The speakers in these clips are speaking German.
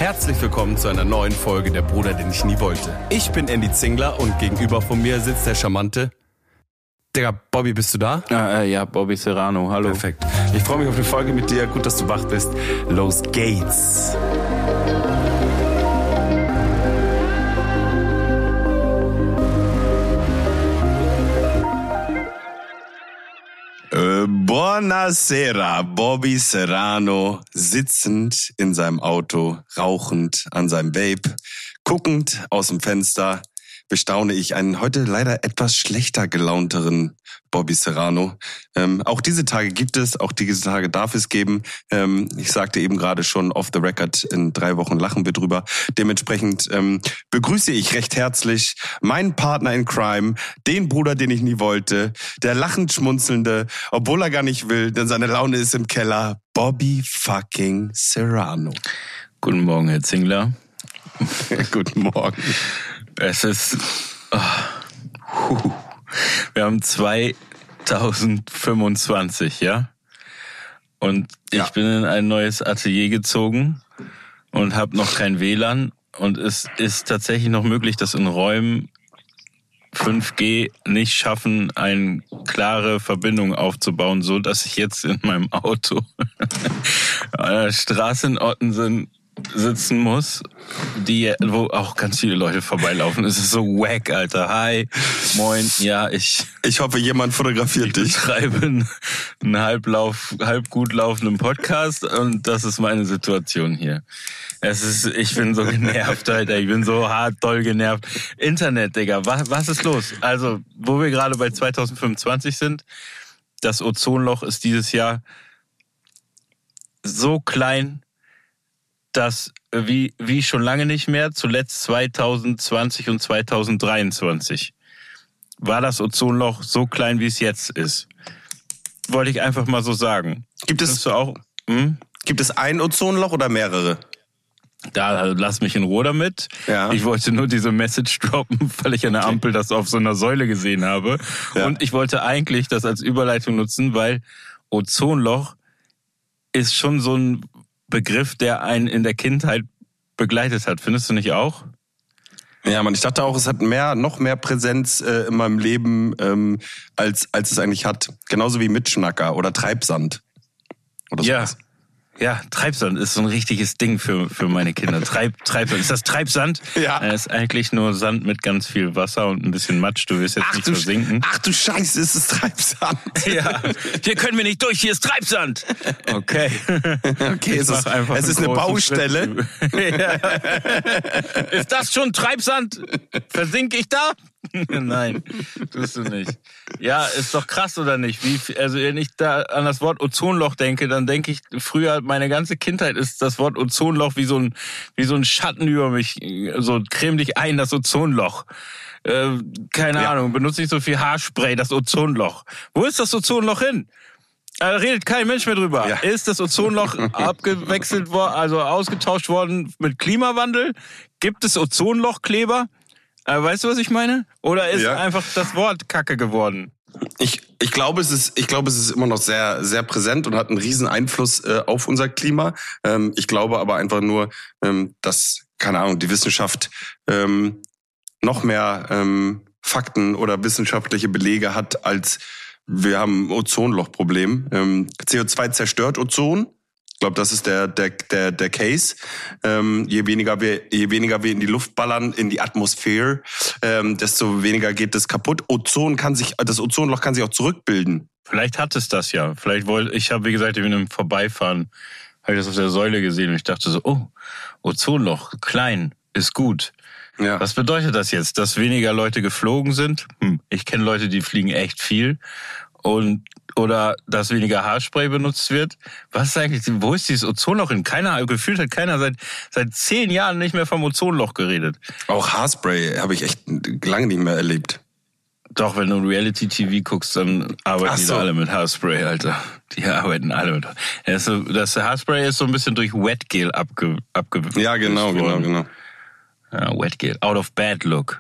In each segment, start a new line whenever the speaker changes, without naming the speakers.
Herzlich willkommen zu einer neuen Folge Der Bruder, den ich nie wollte. Ich bin Andy Zingler und gegenüber von mir sitzt der charmante... Digga, Bobby, bist du da?
Ja, Bobby Serrano, hallo.
Perfekt. Ich freue mich auf die Folge mit dir. Gut, dass du wach bist. Los geht's. Buonasera, Bobby Serrano, sitzend in seinem Auto, rauchend an seinem Vape, guckend aus dem Fenster, bestaune ich einen heute leider etwas schlechter gelaunteren Bobby Serrano. Auch diese Tage gibt es, auch diese Tage darf es geben. Ich sagte eben gerade schon off the record, in 3 Wochen lachen wir drüber. Dementsprechend begrüße ich recht herzlich meinen Partner in Crime, den Bruder, den ich nie wollte, der lachend schmunzelnde, obwohl er gar nicht will, denn seine Laune ist im Keller, Bobby fucking Serrano.
Guten Morgen, Herr Zingler.
Guten Morgen.
Es ist... Wir haben 2025, ja? Und ich bin in ein neues Atelier gezogen und habe noch kein WLAN. Und es ist tatsächlich noch möglich, dass in Räumen 5G nicht schaffen, eine klare Verbindung aufzubauen, so dass ich jetzt in meinem Auto an der Straße in Ottensen sitzen muss, wo auch ganz viele Leute vorbeilaufen. Es ist so wack, Alter. Hi, moin, ja, ich
hoffe, jemand fotografiert dich.
Ich betreibe einen halb gut laufenden Podcast und das ist meine Situation hier. Ich bin so genervt, Alter. Ich bin so hart doll genervt. Internet, Digga, was ist los? Also, wo wir gerade bei 2025 sind, das Ozonloch ist dieses Jahr so klein, dass wie schon lange nicht mehr, zuletzt 2020 und 2023, war das Ozonloch so klein, wie es jetzt ist. Wollte ich einfach mal so sagen.
Gibt es ein Ozonloch oder mehrere?
Da lass mich in Ruhe damit.
Ja.
Ich wollte nur diese Message droppen, weil ich an der Ampel das auf so einer Säule gesehen habe. Ja. Und ich wollte eigentlich das als Überleitung nutzen, weil Ozonloch ist schon so ein Begriff, der einen in der Kindheit begleitet hat. Findest du nicht auch?
Ja, Mann, ich dachte auch, es hat noch mehr Präsenz in meinem Leben, als es eigentlich hat. Genauso wie Mitschnacker oder Treibsand. Oder sowas.
Ja, Treibsand ist so ein richtiges Ding für meine Kinder. Treibsand. Ist das Treibsand?
Ja.
Ist eigentlich nur Sand mit ganz viel Wasser und ein bisschen Matsch. Du wirst jetzt nicht versinken.
Ach du Scheiße, ist es Treibsand?
Ja. Hier können wir nicht durch, hier ist Treibsand. Okay.
Okay, es ist eine Baustelle.
Ja. Ist das schon Treibsand? Versinke ich da? Nein, tust du nicht. Ja, ist doch krass, oder nicht? Wenn ich da an das Wort Ozonloch denke, dann denke ich, früher, meine ganze Kindheit ist das Wort Ozonloch wie so ein Schatten über mich. So, creme dich ein, das Ozonloch. Keine Ahnung, benutze nicht so viel Haarspray, das Ozonloch. Wo ist das Ozonloch hin? Da redet kein Mensch mehr drüber. Ja. Ist das Ozonloch abgewechselt worden, also ausgetauscht worden mit Klimawandel? Gibt es Ozonlochkleber? Weißt du, was ich meine? Oder ist einfach das Wort Kacke geworden?
Ich glaube, es ist immer noch sehr, sehr präsent und hat einen riesen Einfluss auf unser Klima. Ich glaube aber einfach nur, dass, keine Ahnung, die Wissenschaft noch mehr Fakten oder wissenschaftliche Belege hat, als wir haben ein Ozonlochproblem. CO2 zerstört Ozon. Ich glaube, das ist der Case. Je weniger wir in die Luft ballern, in die Atmosphäre, desto weniger geht es kaputt. Das Ozonloch kann sich auch zurückbilden.
Vielleicht hat es das ja. Ich habe, wie gesagt, ich bin im Vorbeifahren, habe ich das auf der Säule gesehen und ich dachte so, oh, Ozonloch, klein, ist gut. Ja. Was bedeutet das jetzt? Dass weniger Leute geflogen sind? Ich kenne Leute, die fliegen echt viel. Oder dass weniger Haarspray benutzt wird. Was ist eigentlich, wo ist dieses Ozonloch hin? Gefühlt hat keiner seit 10 Jahren nicht mehr vom Ozonloch geredet.
Auch Haarspray habe ich echt lange nicht mehr erlebt.
Doch, wenn du Reality-TV guckst, dann arbeiten die da alle mit Haarspray, Alter. Die arbeiten alle mit Haarspray. Das Haarspray ist so ein bisschen durch Wetgel abgewürzt.
Ja, genau.
Ja, Wetgel. Out of bad look.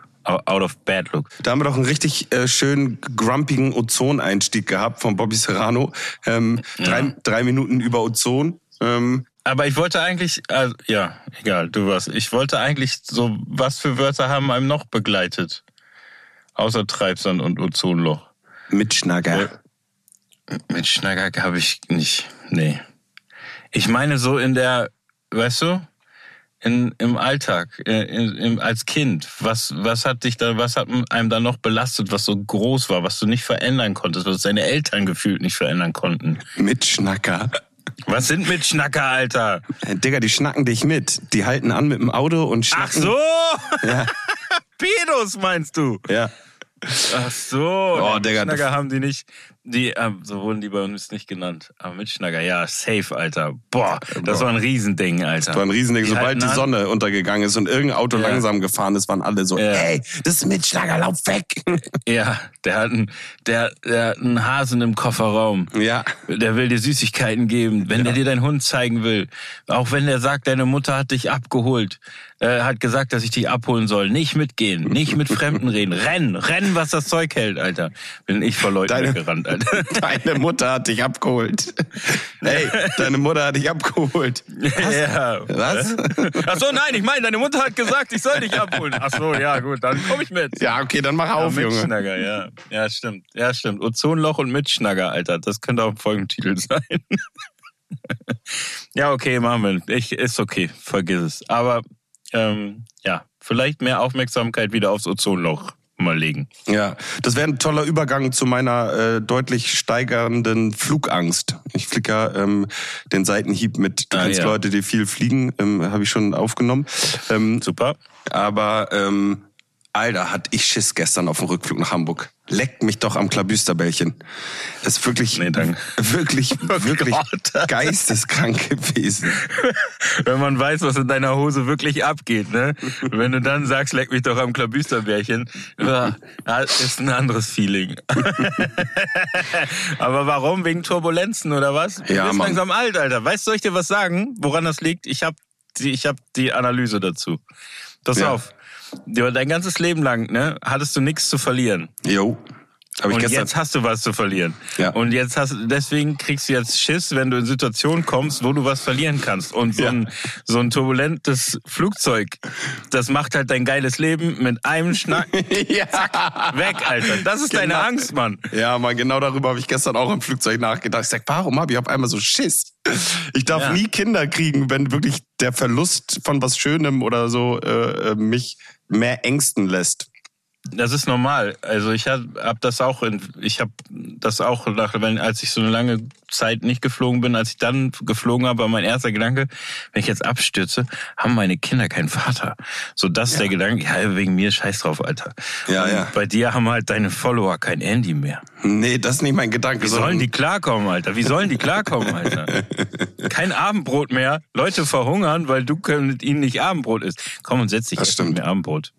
Da haben wir doch einen richtig schönen, grumpigen Ozon-Einstieg gehabt von Bobby Serrano. 3 Minuten über Ozon.
Aber ich wollte eigentlich, also, ja, egal, du was. Ich wollte eigentlich so, was für Wörter haben einem noch begleitet? Außer Treibsand und Ozonloch.
Mitschnagger.
Mitschnagger habe ich nicht, nee. Ich meine so in der, weißt du, im Alltag, als Kind, was hat einem da noch belastet, was so groß war, was du nicht verändern konntest, was deine Eltern gefühlt nicht verändern konnten?
Mitschnacker.
Was sind Mitschnacker, Alter?
Digga, die schnacken dich mit. Die halten an mit dem Auto und schnacken.
Ach so!
Ja.
Pedos meinst du?
Ja.
Ach so,
Oh, Digga,
Mitschnacker haben die nicht, so wurden die bei uns nicht genannt. Aber Mitschnacker, ja, safe, Alter. Boah, das war ein Riesending, Alter.
Das war ein Riesending. Sobald die Sonne untergegangen ist und irgendein Auto langsam gefahren ist, waren alle so, ey, das ist Mitschnacker, lauf weg.
Ja, der hat einen Hasen im Kofferraum.
Ja.
Der will dir Süßigkeiten geben, wenn der dir deinen Hund zeigen will. Auch wenn der sagt, deine Mutter hat dich abgeholt. Hat gesagt, dass ich dich abholen soll. Nicht mitgehen, nicht mit Fremden reden. Rennen, was das Zeug hält, Alter. Bin ich vor Leuten weggerannt, Alter.
Deine Mutter hat dich abgeholt. Hey, deine Mutter hat dich abgeholt.
Was? Ja.
Was?
Ach so, nein, ich meine, deine Mutter hat gesagt, ich soll dich abholen. Ach so, ja, gut, dann komme ich mit.
Ja, okay, dann mach auf, Junge.
Mitschnagger, ja. Ja, stimmt. Ja, stimmt. Ozonloch und Mitschnagger, Alter. Das könnte auch ein Folgentitel sein. Ja, okay, machen wir. Ist okay, vergiss es. Aber ja, vielleicht mehr Aufmerksamkeit wieder aufs Ozonloch mal legen.
Ja, das wäre ein toller Übergang zu meiner deutlich steigernden Flugangst. Ich fliege ja den Seitenhieb mit, du kennst Leute, die viel fliegen, habe ich schon aufgenommen.
Super.
Aber Alter, hatte ich Schiss gestern auf dem Rückflug nach Hamburg. Leckt mich doch am Klabüsterbällchen. Das ist wirklich, wirklich geisteskrank gewesen.
Wenn man weiß, was in deiner Hose wirklich abgeht, ne? Wenn du dann sagst, leck mich doch am Klabüsterbärchen, ist ein anderes Feeling. Aber warum? Wegen Turbulenzen oder was? Du bist langsam alt, Alter. Weißt du, soll ich dir was sagen, woran das liegt? Ich hab die Analyse dazu. Pass auf. Dein ganzes Leben lang, ne, hattest du nichts zu verlieren.
Jo.
Und jetzt hast du was zu verlieren. Ja. Und deswegen kriegst du jetzt Schiss, wenn du in Situationen kommst, wo du was verlieren kannst. Und so ein turbulentes Flugzeug, das macht halt dein geiles Leben mit einem Schnack. Zack, weg, Alter. Das ist deine Angst, Mann.
Ja, Mann, genau darüber habe ich gestern auch im Flugzeug nachgedacht. Ich sag, warum habe ich auf einmal so Schiss? Ich darf nie Kinder kriegen, wenn wirklich der Verlust von was Schönem oder so mich mehr ängsten lässt.
Das ist normal. Also ich hab das auch, als ich so eine lange Zeit nicht geflogen bin, als ich dann geflogen habe, war mein erster Gedanke, wenn ich jetzt abstürze, haben meine Kinder keinen Vater. So, das ist der Gedanke, ja, wegen mir, scheiß drauf, Alter. Ja, und bei dir haben halt deine Follower kein Andy mehr.
Nee, das ist nicht mein Gedanke.
Wie sollen die klarkommen, Alter? Kein Abendbrot mehr. Leute verhungern, weil du mit ihnen nicht Abendbrot isst. Komm und setz dich jetzt mit mir Abendbrot.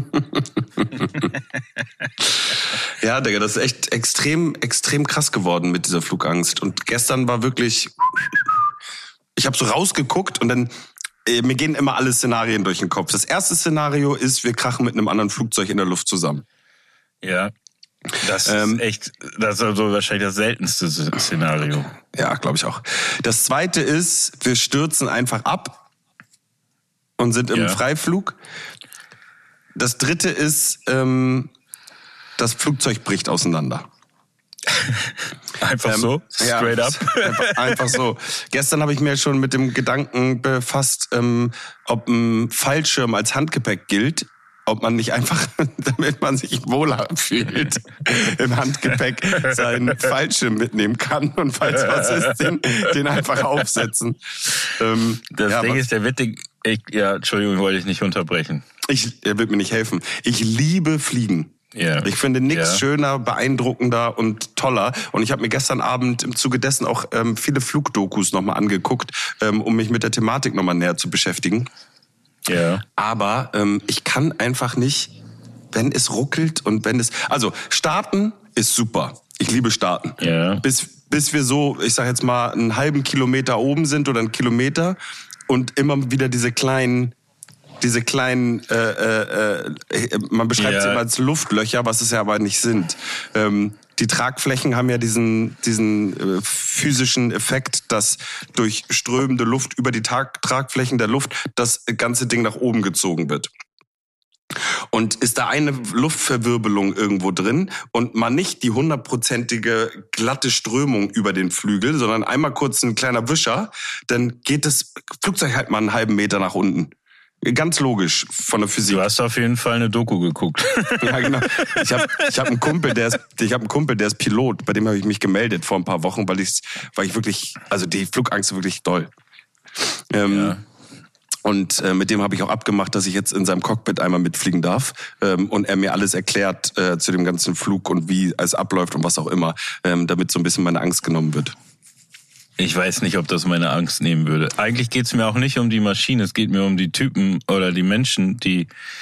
Ja, Digga, das ist echt extrem krass geworden mit dieser Flugangst. Und gestern war wirklich, ich habe so rausgeguckt und dann, mir gehen immer alle Szenarien durch den Kopf. Das erste Szenario ist, wir krachen mit einem anderen Flugzeug in der Luft zusammen.
Ja, das ist also wahrscheinlich das seltenste Szenario.
Ja, glaube ich auch. Das zweite ist, wir stürzen einfach ab und sind im Freiflug. Das dritte ist, das Flugzeug bricht auseinander.
Einfach so? Straight up?
Einfach so. Gestern habe ich mir schon mit dem Gedanken befasst, ob ein Fallschirm als Handgepäck gilt. Ob man nicht einfach, damit man sich wohler fühlt, im Handgepäck seinen Fallschirm mitnehmen kann und falls was ist, den einfach aufsetzen.
Das Ding ist, der wird Entschuldigung, wollte ich nicht unterbrechen.
Er wird mir nicht helfen. Ich liebe Fliegen. Yeah. Ich finde nichts schöner, beeindruckender und toller. Und ich habe mir gestern Abend im Zuge dessen auch viele Flugdokus nochmal angeguckt, um mich mit der Thematik nochmal näher zu beschäftigen. Ja. Aber ich kann einfach nicht, wenn es ruckelt und also starten ist super. Ich liebe starten. Ja. Bis wir so, ich sag jetzt mal, einen halben Kilometer oben sind oder einen Kilometer und immer wieder diese kleinen, man beschreibt sie immer als Luftlöcher, was es ja aber nicht sind. die Tragflächen haben ja diesen physischen Effekt, dass durch strömende Luft über die Tragflächen der Luft das ganze Ding nach oben gezogen wird. Und ist da eine Luftverwirbelung irgendwo drin und man nicht die 100%ige glatte Strömung über den Flügel, sondern einmal kurz ein kleiner Wischer, dann geht das Flugzeug halt mal einen halben Meter nach unten. Ganz logisch von der Physik.
Du hast auf jeden Fall eine Doku geguckt.
Ja, genau. Ich hab einen Kumpel, der ist Pilot, bei dem habe ich mich gemeldet vor ein paar Wochen, weil ich wirklich, also die Flugangst ist wirklich doll.
Ja.
Und mit dem habe ich auch abgemacht, dass ich jetzt in seinem Cockpit einmal mitfliegen darf. Und er mir alles erklärt zu dem ganzen Flug und wie es abläuft und was auch immer, damit so ein bisschen meine Angst genommen wird.
Ich weiß nicht, ob das meine Angst nehmen würde. Eigentlich geht's mir auch nicht um die Maschine, es geht mir um die Typen oder die Menschen, die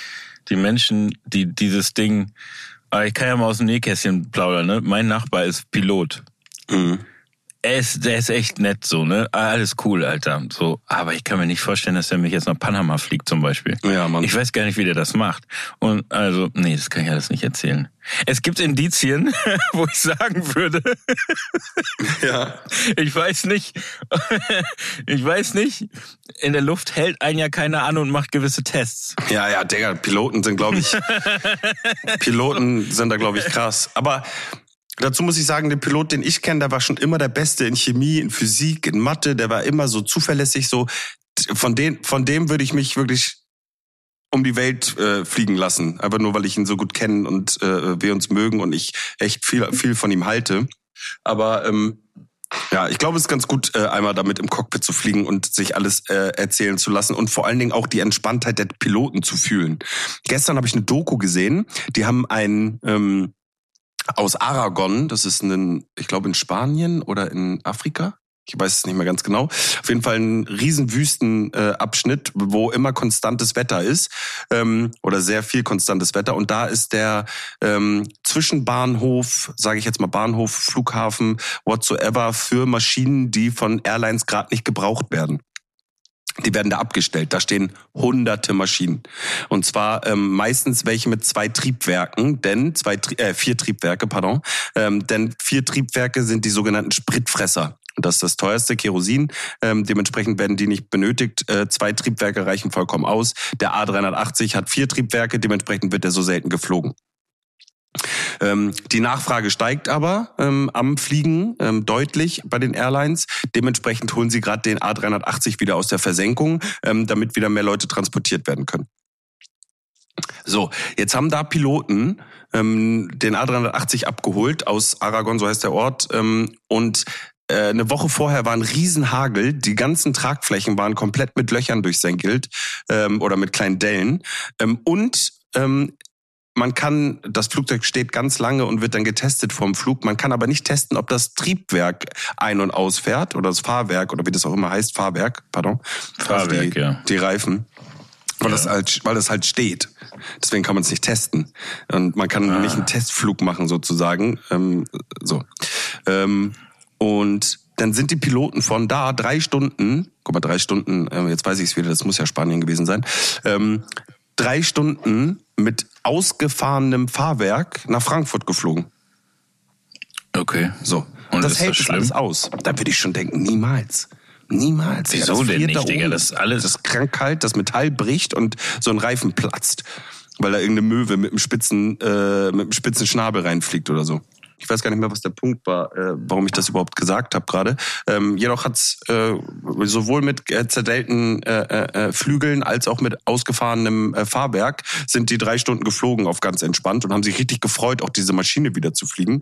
dieses Ding... Aber ich kann ja mal aus dem Nähkästchen plaudern, ne? Mein Nachbar ist Pilot.
Mhm.
Der ist echt nett so, ne? Alles cool, Alter. So, aber ich kann mir nicht vorstellen, dass er mich jetzt nach Panama fliegt zum Beispiel.
Ja, Mann.
Ich weiß gar nicht, wie der das macht. Und also, nee, das kann ich alles nicht erzählen. Es gibt Indizien, wo ich sagen würde,
Ja.
ich weiß nicht, in der Luft hält einen ja keiner an und macht gewisse Tests.
Ja, Digga, Piloten sind da, glaube ich, krass. Aber dazu muss ich sagen, der Pilot, den ich kenne, der war schon immer der Beste in Chemie, in Physik, in Mathe, der war immer so zuverlässig, so. Von dem würde ich mich wirklich um die Welt fliegen lassen. Einfach nur, weil ich ihn so gut kenne und wir uns mögen und ich echt viel von ihm halte. Aber ja, ich glaube, es ist ganz gut, einmal damit im Cockpit zu fliegen und sich alles erzählen zu lassen und vor allen Dingen auch die Entspanntheit der Piloten zu fühlen. Gestern habe ich eine Doku gesehen, die haben einen aus Aragon, das ist ich glaube in Spanien oder in Afrika, ich weiß es nicht mehr ganz genau, auf jeden Fall ein riesen Wüstenabschnitt, wo immer konstantes Wetter ist oder sehr viel konstantes Wetter und da ist der Zwischenbahnhof, sage ich jetzt mal Bahnhof, Flughafen, whatsoever, für Maschinen, die von Airlines gerade nicht gebraucht werden. Die werden da abgestellt. Da stehen hunderte Maschinen. Und zwar meistens welche mit 2 Triebwerken, denn 4 Triebwerke, pardon. Denn 4 Triebwerke sind die sogenannten Spritfresser. Und das ist das teuerste, Kerosin. Dementsprechend werden die nicht benötigt. 2 Triebwerke reichen vollkommen aus. Der A380 hat 4 Triebwerke, dementsprechend wird er so selten geflogen. Die Nachfrage steigt aber am Fliegen deutlich bei den Airlines. Dementsprechend holen sie gerade den A380 wieder aus der Versenkung, damit wieder mehr Leute transportiert werden können. So, jetzt haben da Piloten den A380 abgeholt aus Aragon, so heißt der Ort, und eine Woche vorher war ein Riesenhagel, die ganzen Tragflächen waren komplett mit Löchern durchsenkelt oder mit kleinen Dellen das Flugzeug steht ganz lange und wird dann getestet vom Flug. Man kann aber nicht testen, ob das Triebwerk ein- und ausfährt oder das Fahrwerk oder wie das auch immer heißt, Fahrwerk,
Fahrwerk,
also die Reifen. Weil das halt steht. Deswegen kann man es nicht testen. Und man kann nicht einen Testflug machen sozusagen. Und dann sind die Piloten von da 3 Stunden, jetzt weiß ich es wieder, das muss ja Spanien gewesen sein, 3 Stunden mit ausgefahrenem Fahrwerk nach Frankfurt geflogen.
Okay.
So.
Und
das
ist
hält
das
das
schlimm?
alles aus. Da würde ich schon denken, niemals. Niemals.
Wieso
das
denn
friert
nicht,
da
Digga?
oben.
Das ist alles...
Das ist krank, das Metall bricht und so ein Reifen platzt, weil da irgendeine Möwe mit einem spitzen Schnabel reinfliegt oder so. Ich weiß gar nicht mehr, was der Punkt war, warum ich das überhaupt gesagt habe gerade. Jedoch hat's sowohl mit zerdellten Flügeln als auch mit ausgefahrenem Fahrwerk sind die 3 Stunden geflogen auf ganz entspannt und haben sich richtig gefreut, auch diese Maschine wieder zu fliegen.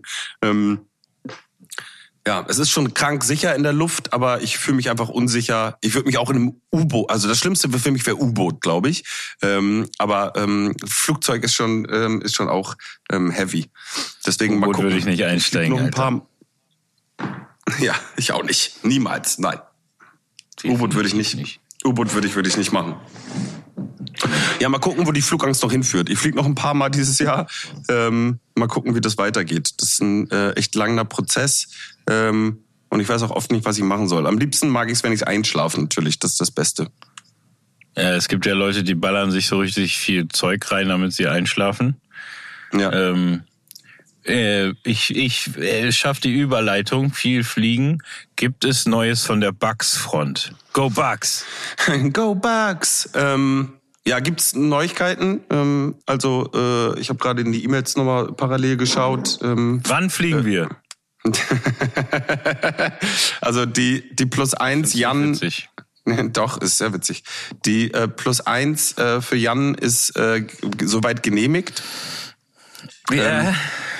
Ja, es ist schon krank sicher in der Luft, aber ich fühle mich einfach unsicher. Ich würde mich auch in einem U-Boot, also das Schlimmste für mich wäre U-Boot, glaube ich. Aber Flugzeug ist schon auch heavy. Deswegen mal gucken.
würde ich nicht einsteigen, Alter.
Ja, ich auch nicht. Niemals, nein. U-Boot würde ich nicht. U-Boot würde ich nicht machen. Ja, mal gucken, wo die Flugangst noch hinführt. Ich fliege noch ein paar Mal dieses Jahr. Mal gucken, wie das weitergeht. Das ist ein echt langer Prozess. Und ich weiß auch oft nicht, was ich machen soll. Am liebsten mag ich es, wenn ich einschlafe, natürlich. Das ist das Beste.
Ja, es gibt ja Leute, die ballern sich so richtig viel Zeug rein, damit sie einschlafen.
Ja.
Ich schaffe die Überleitung. Viel fliegen. Gibt es Neues von der Bucks-Front? Go Bucks!
Go Bucks! Ja, gibt's Neuigkeiten? Ich habe gerade in die E-Mails nochmal parallel geschaut.
Wann fliegen wir?
Also die +1 Jan.
Witzig.
Doch, ist sehr witzig. Die +1 für Jan ist soweit genehmigt.
Ja.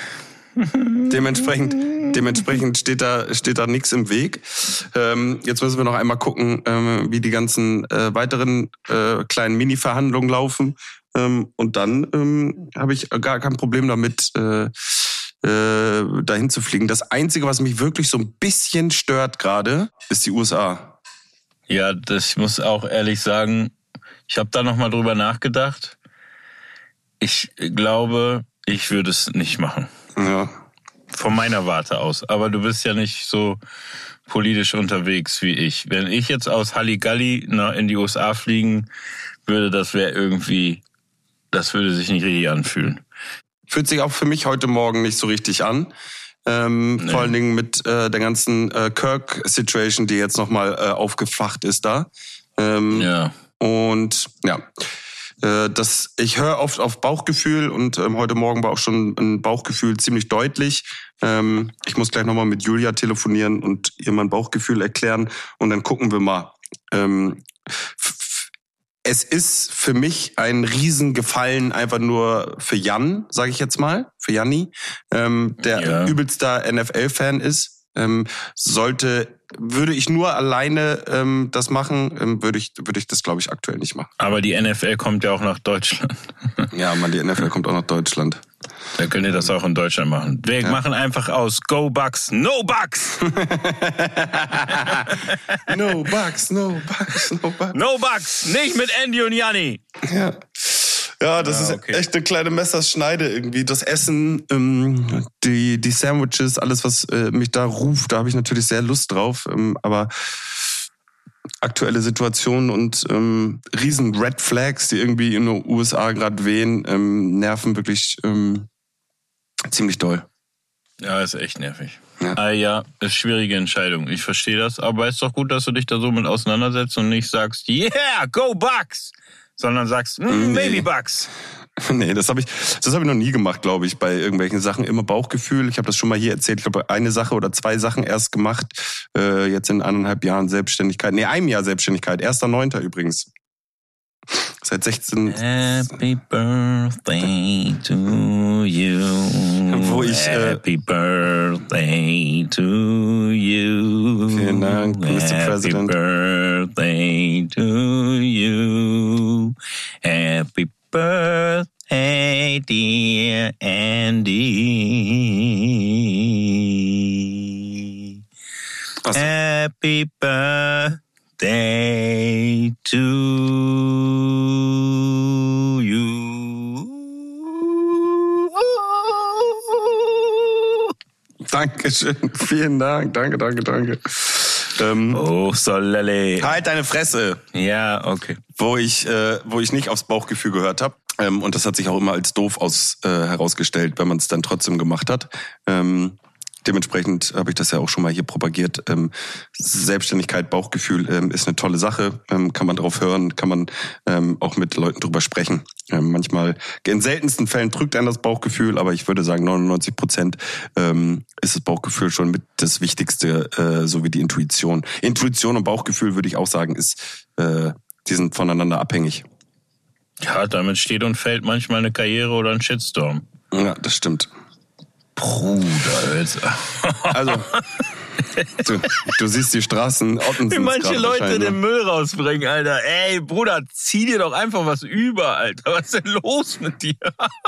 Dementsprechend steht da nichts im Weg. Jetzt müssen wir noch einmal gucken, wie die ganzen weiteren kleinen Mini-Verhandlungen laufen. Und dann habe ich gar kein Problem damit, dahin zu fliegen. Das Einzige, was mich wirklich so ein bisschen stört gerade, ist die USA.
Ja, ich muss auch ehrlich sagen, ich habe da nochmal drüber nachgedacht. Ich glaube, ich würde es nicht machen.
Ja.
Von meiner Warte aus. Aber du bist ja nicht so politisch unterwegs wie ich. Wenn ich jetzt aus Halligalli in die USA fliegen würde, das würde sich nicht richtig anfühlen.
Fühlt sich auch für mich heute Morgen nicht so richtig an. Nee. Vor allen Dingen mit der ganzen Kirk-Situation, die jetzt nochmal aufgefacht ist da.
Ja.
Und ja, ich höre oft auf Bauchgefühl und heute Morgen war auch schon ein Bauchgefühl ziemlich deutlich. Ich muss gleich nochmal mit Julia telefonieren und ihr mein Bauchgefühl erklären und dann gucken wir mal. Es ist für mich ein Riesengefallen einfach nur für Jan, sage ich jetzt mal, für Janni, der übelster NFL-Fan ist. Würde ich nur alleine das machen, würde ich das, glaube ich, aktuell nicht machen.
Aber die NFL kommt ja auch nach Deutschland.
Ja, die NFL kommt auch nach Deutschland.
Da könnt ihr das auch in Deutschland machen. Wir machen einfach aus Go Bucks, No Bucks!
No Bucks, no Bucks, no Bucks.
No Bucks, nicht mit Andy und Janni.
Ja, das ist echt eine kleine Messerschneide irgendwie. Das Essen, die Sandwiches, alles, was mich da ruft, da habe ich natürlich sehr Lust drauf. Aber aktuelle Situationen und riesen Red Flags, die irgendwie in den USA gerade wehen, nerven wirklich ziemlich doll.
Ja, ist echt nervig. Ja, ist schwierige Entscheidung. Ich verstehe das, aber ist doch gut, dass du dich da so mit auseinandersetzt und nicht sagst, yeah, go Bucks! Sondern sagst, Baby Bucks.
Nee, das habe ich noch nie gemacht, glaube ich, bei irgendwelchen Sachen. Immer Bauchgefühl. Ich habe das schon mal hier erzählt. Ich glaube, eine Sache oder zwei Sachen erst gemacht. Jetzt in 1,5 Jahren Selbstständigkeit. Nee, einem Jahr Selbstständigkeit. 1.9. übrigens. Seit 16...
Happy Birthday to you.
Wo ich...
Happy Birthday to you.
Vielen Dank, Mr. President.
Happy Birthday to you. Happy Birthday, dear Andy.
So.
Happy Birthday to you.
Dankeschön. Vielen Dank. Danke.
Oh, Solele.
Halt deine Fresse.
Ja, okay.
Wo ich nicht aufs Bauchgefühl gehört habe. Und das hat sich auch immer als doof herausgestellt, wenn man es dann trotzdem gemacht hat. Dementsprechend habe ich das ja auch schon mal hier propagiert. Selbstständigkeit, Bauchgefühl ist eine tolle Sache. Kann man drauf hören, kann man auch mit Leuten drüber sprechen. Manchmal, in seltensten Fällen drückt einen das Bauchgefühl, aber ich würde sagen 99% ist das Bauchgefühl schon mit das Wichtigste, so wie die Intuition. Intuition und Bauchgefühl, würde ich auch sagen, die sind voneinander abhängig.
Ja, damit steht und fällt manchmal eine Karriere oder ein Shitstorm.
Ja, das stimmt.
Bruder, jetzt.
Also, du siehst die Straßen Ottensens.
Wie manche Leute den Müll rausbringen, Alter. Ey, Bruder, zieh dir doch einfach was über, Alter. Was ist denn los mit dir?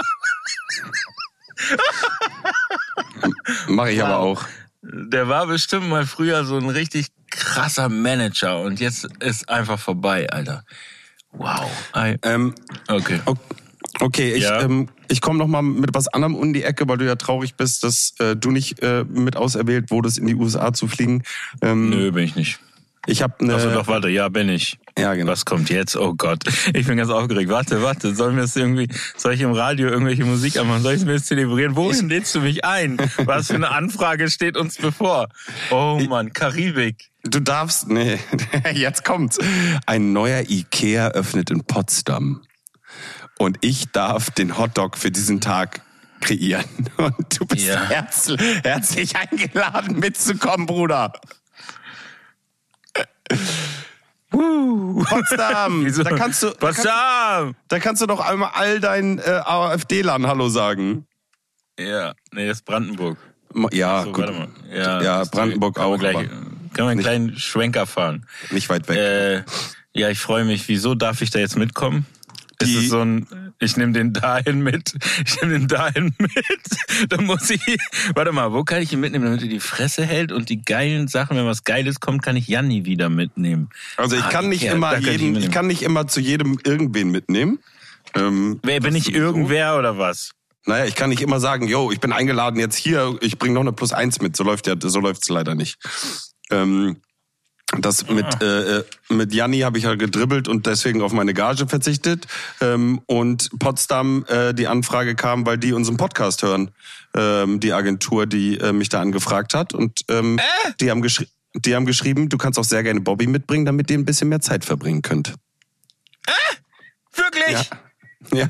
Mach ich aber auch.
Der war bestimmt mal früher so ein richtig krasser Manager und jetzt ist einfach vorbei, Alter. Wow. Okay.
Okay, ich komme noch mal mit was anderem um die Ecke, weil du ja traurig bist, dass du nicht mit auserwählt wurdest, in die USA zu fliegen.
Nö, bin ich nicht.
Ich habe
Also doch, warte, ja, bin ich.
Ja, genau.
Was kommt jetzt? Oh Gott, ich bin ganz aufgeregt. Warte, soll ich im Radio irgendwelche Musik anmachen? Soll ich es mir jetzt zelebrieren? Wohin lädst du mich ein? Was für eine Anfrage steht uns bevor? Oh Mann, Karibik.
Du darfst, nee, jetzt kommt's. Ein neuer Ikea öffnet in Potsdam. Und ich darf den Hotdog für diesen Tag kreieren. Und du bist herzlich eingeladen, mitzukommen, Bruder. Potsdam!
Wieso?
Da kannst du doch einmal all deinen AfD-Lern Hallo sagen.
Ja, nee, das ist Brandenburg.
Ja,
so,
gut.
Warte mal. Ja,
Brandenburg auch.
Können wir einen kleinen Schwenker fahren?
Nicht weit weg.
Ja, ich freue mich. Wieso darf ich da jetzt mitkommen? Ist es so ich nehme den dahin mit. Dann muss ich, warte mal, wo kann ich ihn mitnehmen, damit er die Fresse hält und die geilen Sachen, wenn was Geiles kommt, kann ich Janni wieder mitnehmen.
Also ich kann nicht immer zu jedem irgendwen mitnehmen.
Wer bin ich, irgendwer oder was?
Naja, ich kann nicht immer sagen, yo, ich bin eingeladen jetzt hier, ich bringe noch eine +1 mit. So läuft's leider nicht. Das mit Janni habe ich ja gedribbelt und deswegen auf meine Gage verzichtet. Und Potsdam, die Anfrage kam, weil die unseren Podcast hören. Die Agentur, die mich da angefragt hat. Und die haben geschrieben, du kannst auch sehr gerne Bobby mitbringen, damit ihr ein bisschen mehr Zeit verbringen könnt.
Wirklich?
Ja.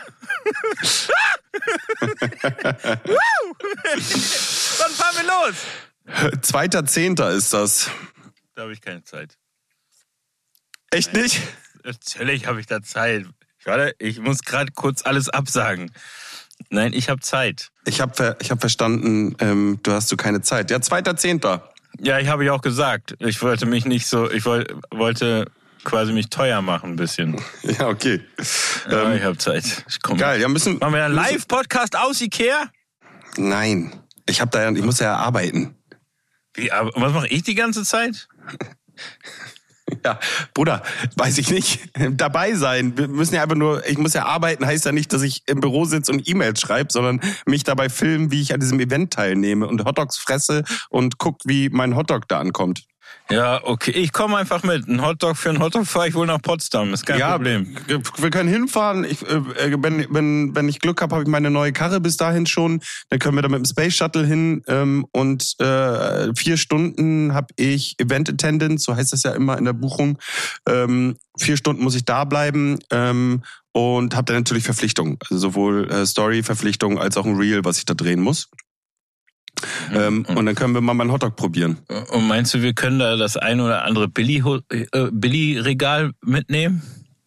Wann fahren wir los?
2.10. ist das.
Da habe ich keine Zeit.
Echt nicht?
Natürlich habe ich da Zeit. Warte, ich muss gerade kurz alles absagen. Nein, ich habe Zeit.
Ich hab verstanden, du hast keine Zeit. Ja, 2.10.
Ja, ich habe ja auch gesagt. Ich wollte mich nicht so, ich wollte quasi mich teuer machen ein bisschen.
Ja, okay.
Ja, ich habe Zeit.
Geil, ja,
machen wir einen Live-Podcast aus Ikea?
Nein, ich muss ja arbeiten.
Wie, was mache ich die ganze Zeit?
Ja, Bruder, weiß ich nicht. Dabei sein. Ich muss ja arbeiten, heißt ja nicht, dass ich im Büro sitze und E-Mails schreibe, sondern mich dabei filmen, wie ich an diesem Event teilnehme und Hotdogs fresse und guck, wie mein Hotdog da ankommt.
Ja, okay. Ich komme einfach mit. Ein Hotdog für einen Hotdog fahre ich wohl nach Potsdam. Ist kein Problem.
Wir können hinfahren. Wenn ich Glück habe, habe ich meine neue Karre bis dahin schon. Dann können wir da mit dem Space Shuttle hin. Und 4 Stunden habe ich Event Attendance, so heißt das ja immer in der Buchung. 4 Stunden muss ich da bleiben. Und habe dann natürlich Verpflichtungen. Also sowohl Story-Verpflichtungen als auch ein Reel, was ich da drehen muss. Und dann können wir mal meinen Hotdog probieren.
Und meinst du, wir können da das ein oder andere Billy-Regal mitnehmen?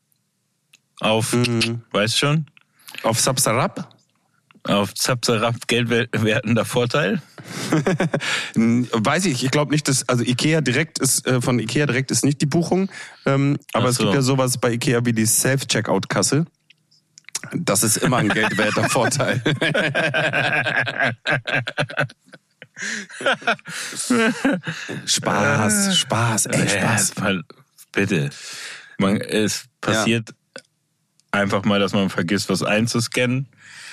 Weißt schon?
Auf Sapsarab?
Auf Sapsarab geldwertender Vorteil?
Weiß ich glaube nicht, also Ikea direkt ist, von Ikea direkt ist nicht die Buchung. Aber es gibt ja sowas bei Ikea wie die Self-Checkout-Kasse. Das ist immer ein geldwerter Vorteil. Spaß.
Bitte. Es passiert einfach mal, dass man vergisst, was einzuscannen.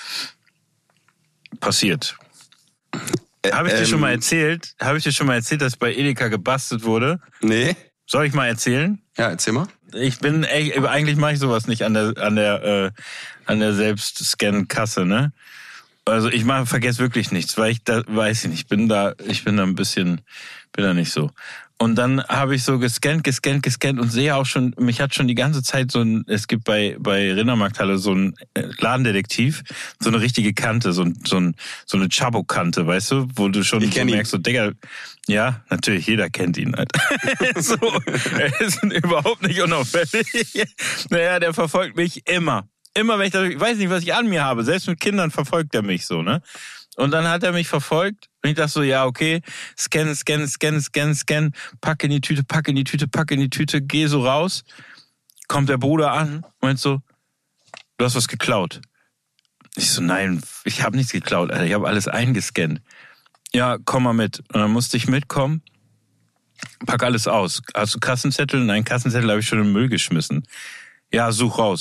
Passiert. Habe ich dir schon mal erzählt? Dass bei Edeka gebastelt wurde?
Nee.
Soll ich mal erzählen?
Ja, erzähl mal.
Eigentlich mache ich sowas nicht an der Selbstscan-Kasse, ne? Also ich vergesse wirklich nichts, weil ich nicht, bin da nicht so. Und dann habe ich so gescannt und sehe auch schon, mich hat schon die ganze Zeit es gibt bei Rindermarkthalle so ein Ladendetektiv, so eine richtige Kante, so eine Chabo-Kante, weißt du, wo du schon so merkst, so, Digga, ja, natürlich, jeder kennt ihn halt. So, er ist überhaupt nicht unauffällig. Naja, der verfolgt mich immer. Immer, wenn ich weiß nicht, was ich an mir habe. Selbst mit Kindern verfolgt er mich so, ne? Und dann hat er mich verfolgt und ich dachte so, ja, okay, scan, pack in die Tüte, geh so raus. Kommt der Bruder an, meint so, du hast was geklaut. Ich so, nein, ich habe nichts geklaut, Alter, ich habe alles eingescannt. Ja, komm mal mit. Und dann musste ich mitkommen, pack alles aus. Hast du Kassenzettel? Nein, Kassenzettel habe ich schon in den Müll geschmissen. Ja, such raus.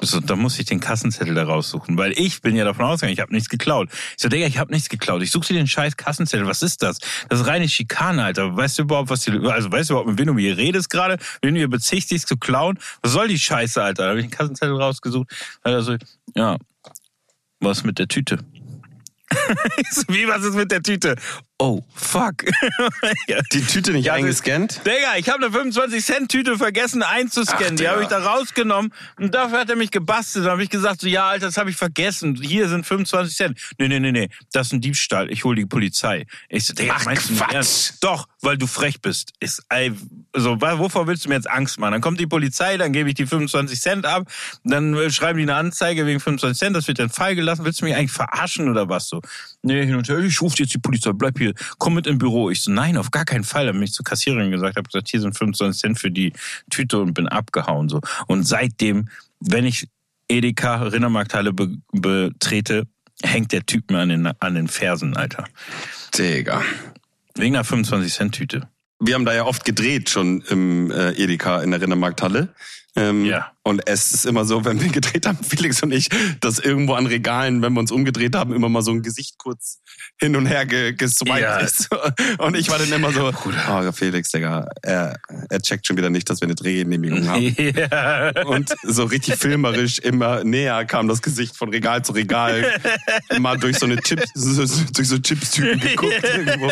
So, da muss ich den Kassenzettel da raussuchen, weil ich bin ja davon ausgegangen, ich habe nichts geklaut. Ich so, Digga, ich habe nichts geklaut. Ich suche dir den scheiß Kassenzettel. Was ist das? Das ist reine Schikane, Alter. Weißt du überhaupt, weißt du überhaupt, mit wem du hier redest gerade? Wen du hier bezichtigst zu klauen? Was soll die Scheiße, Alter? Da habe ich den Kassenzettel rausgesucht. Also, ja, was mit der Tüte? Wie, was ist mit der Tüte? Oh, fuck.
Die Tüte nicht eingescannt?
Digga, ich habe eine 25-Cent-Tüte vergessen einzuscannen. Die habe ich da rausgenommen und dafür hat er mich gebastelt. Da habe ich gesagt, so, ja, Alter, das habe ich vergessen. Hier sind 25 Cent. Nee. Das ist ein Diebstahl. Ich hole die Polizei. Ich so, Digga, meinst du nicht ernst? Doch, weil du frech bist. Wovor willst du mir jetzt Angst machen? Dann kommt die Polizei, dann gebe ich die 25 Cent ab, dann schreiben die eine Anzeige wegen 25 Cent, das wird dann fallen gelassen. Willst du mich eigentlich verarschen oder was so? Nee, hin und her, ich rufe jetzt die Polizei, bleib hier, komm mit im Büro. Ich so, nein, auf gar keinen Fall. Dann bin ich zur Kassiererin gesagt, habe gesagt, hier sind 25 Cent für die Tüte und bin abgehauen. So. Und seitdem, wenn ich Edeka Rindermarkthalle betrete, hängt der Typ mir an den Fersen, Alter.
Digga.
Wegen einer 25-Cent-Tüte.
Wir haben da ja oft gedreht schon im Edeka in der Rindermarkthalle.
Ja.
Und es ist immer so, wenn wir gedreht haben, Felix und ich, dass irgendwo an Regalen, wenn wir uns umgedreht haben, immer mal so ein Gesicht kurz hin und her geswiped ist. Und ich war dann immer so, oh, Felix, Digga, er checkt schon wieder nicht, dass wir eine Drehgenehmigung haben. Ja. Und so richtig filmerisch immer näher kam das Gesicht von Regal zu Regal, mal durch so eine Chips-Tüten geguckt irgendwo.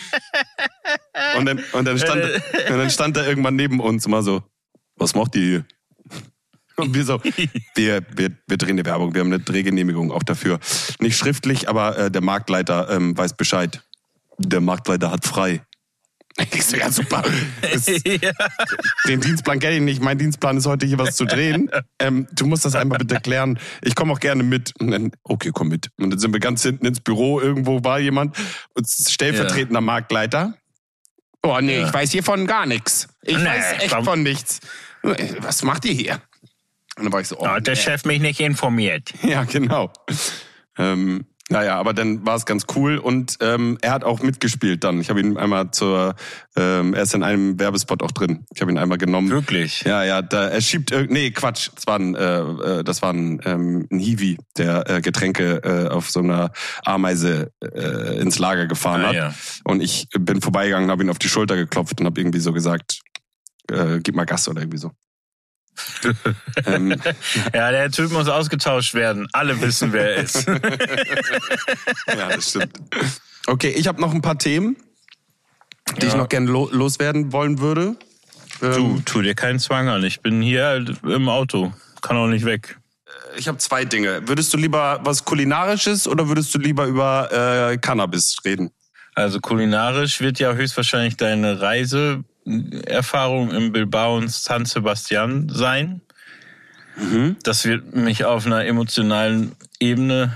Und dann stand er irgendwann neben uns mal so, was macht ihr hier? Und wir so, wir drehen eine Werbung, wir haben eine Drehgenehmigung auch dafür. Nicht schriftlich, aber der Marktleiter weiß Bescheid. Der Marktleiter hat frei. Ich so, ja super. Den Dienstplan kenne ich nicht. Mein Dienstplan ist heute hier was zu drehen. Du musst das einmal bitte klären. Ich komme auch gerne mit. Und dann, okay, komm mit. Und dann sind wir ganz hinten ins Büro. Irgendwo war jemand, stellvertretender Marktleiter. Oh nee, ich weiß hiervon gar nichts. Ich weiß echt von nichts. Was macht ihr hier? Und dann war ich so,
der Chef mich nicht informiert.
Ja, genau. Naja, aber dann war es ganz cool und er hat auch mitgespielt dann. Ich habe ihn einmal er ist in einem Werbespot auch drin. Ich habe ihn einmal genommen.
Wirklich?
Ja, er schiebt, Quatsch, das war ein Hiwi, der Getränke auf so einer Ameise ins Lager gefahren hat. Ja. Und ich bin vorbeigegangen, habe ihn auf die Schulter geklopft und habe irgendwie so gesagt, gib mal Gas oder irgendwie so.
Ja, der Typ muss ausgetauscht werden. Alle wissen, wer er ist.
Ja, das stimmt. Okay, ich habe noch ein paar Themen, die ich noch gerne loswerden wollen würde.
Du, tu dir keinen Zwang an. Ich bin hier im Auto. Kann auch nicht weg.
Ich habe 2 Dinge. Würdest du lieber was Kulinarisches oder würdest du lieber über Cannabis reden?
Also kulinarisch wird ja höchstwahrscheinlich deine Reiseerfahrung im Bilbao und San Sebastian sein. Mhm. Das wird mich auf einer emotionalen Ebene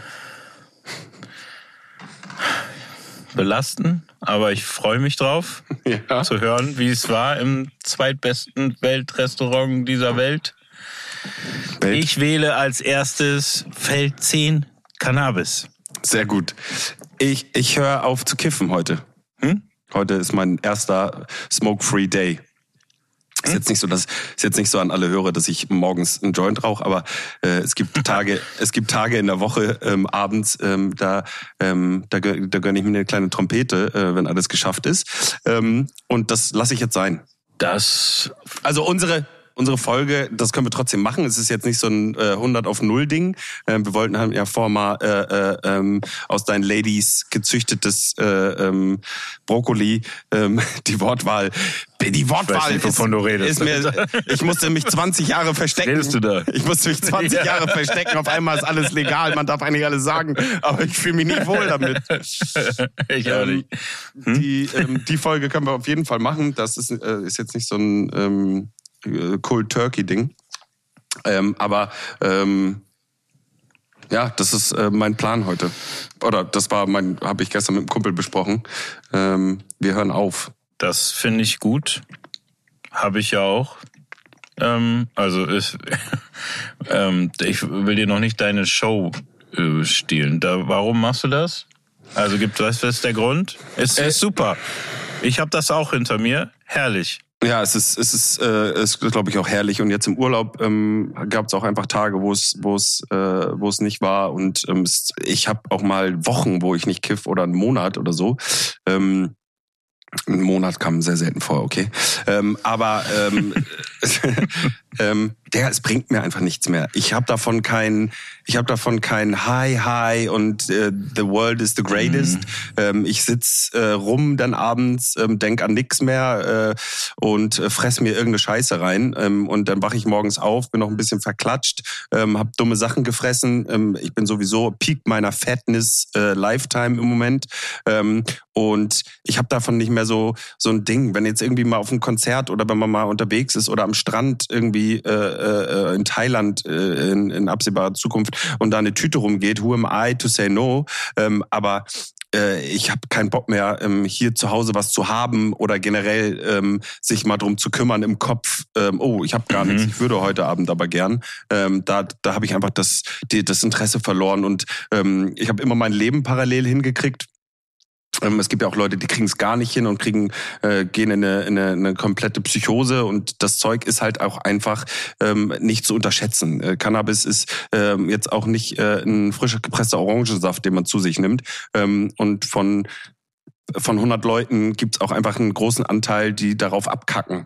belasten, aber ich freue mich drauf, zu hören, wie es war im zweitbesten Weltrestaurant dieser Welt. Ich wähle als erstes Feld 10 Cannabis.
Sehr gut. Ich höre auf zu kiffen heute. Heute ist mein erster Smoke-Free Day. Ist jetzt nicht so an alle Hörer, dass ich morgens einen Joint rauche, aber es gibt Tage in der Woche abends, da gönne ich mir eine kleine Trompete, wenn alles geschafft ist. Und das lasse ich jetzt sein. Also unsere Folge, das können wir trotzdem machen. Es ist jetzt nicht so ein 100 auf 0 Ding. Wir wollten halt ja vorher mal aus deinen Ladies gezüchtetes Brokkoli. Die Wortwahl
ich weiß nicht, wovon du redest.
Ich musste mich 20 Jahre verstecken.
Redest du da?
Ich musste mich 20 Jahre verstecken. Auf einmal ist alles legal. Man darf eigentlich alles sagen. Aber ich fühle mich nicht wohl damit.
Ich auch nicht.
Die Folge können wir auf jeden Fall machen. Das ist jetzt nicht so ein Cold Turkey Ding. Aber das ist mein Plan heute. Oder das war habe ich gestern mit einem Kumpel besprochen. Wir hören auf.
Das finde ich gut. Habe ich ja auch. Ich will dir noch nicht deine Show stehlen. Warum machst du das? Also was ist der Grund? Es ist super. Ich habe das auch hinter mir. Herrlich.
Ja, es ist glaube ich auch herrlich. Und jetzt im Urlaub gab es auch einfach Tage, wo es nicht war. Und ich habe auch mal Wochen, wo ich nicht kiff oder einen Monat oder so. Ein Monat kam sehr selten vor, okay. Es bringt mir einfach nichts mehr. Ich habe davon kein Hi und the world is the greatest. Ich sitz rum dann abends, denk an nix mehr und fress mir irgendeine Scheiße rein. Und dann wache ich morgens auf, bin noch ein bisschen verklatscht, habe dumme Sachen gefressen. Ich bin sowieso Peak meiner Fatness Lifetime im Moment. Und ich habe davon nicht mehr so ein Ding. Wenn jetzt irgendwie mal auf ein Konzert oder wenn man mal unterwegs ist oder am Strand irgendwie in Thailand in absehbarer Zukunft und da eine Tüte rumgeht, who am I to say no? Aber ich habe keinen Bock mehr, hier zu Hause was zu haben oder generell sich mal drum zu kümmern im Kopf. Ich habe gar nichts, ich würde heute Abend aber gern. Da habe ich einfach das Interesse verloren und ich habe immer mein Leben parallel hingekriegt. Es gibt ja auch Leute, die kriegen es gar nicht hin und gehen in eine komplette Psychose und das Zeug ist halt auch einfach nicht zu unterschätzen. Cannabis ist jetzt auch nicht ein frischer gepresster Orangensaft, den man zu sich nimmt. Und von 100 Leuten gibt es auch einfach einen großen Anteil, die darauf abkacken.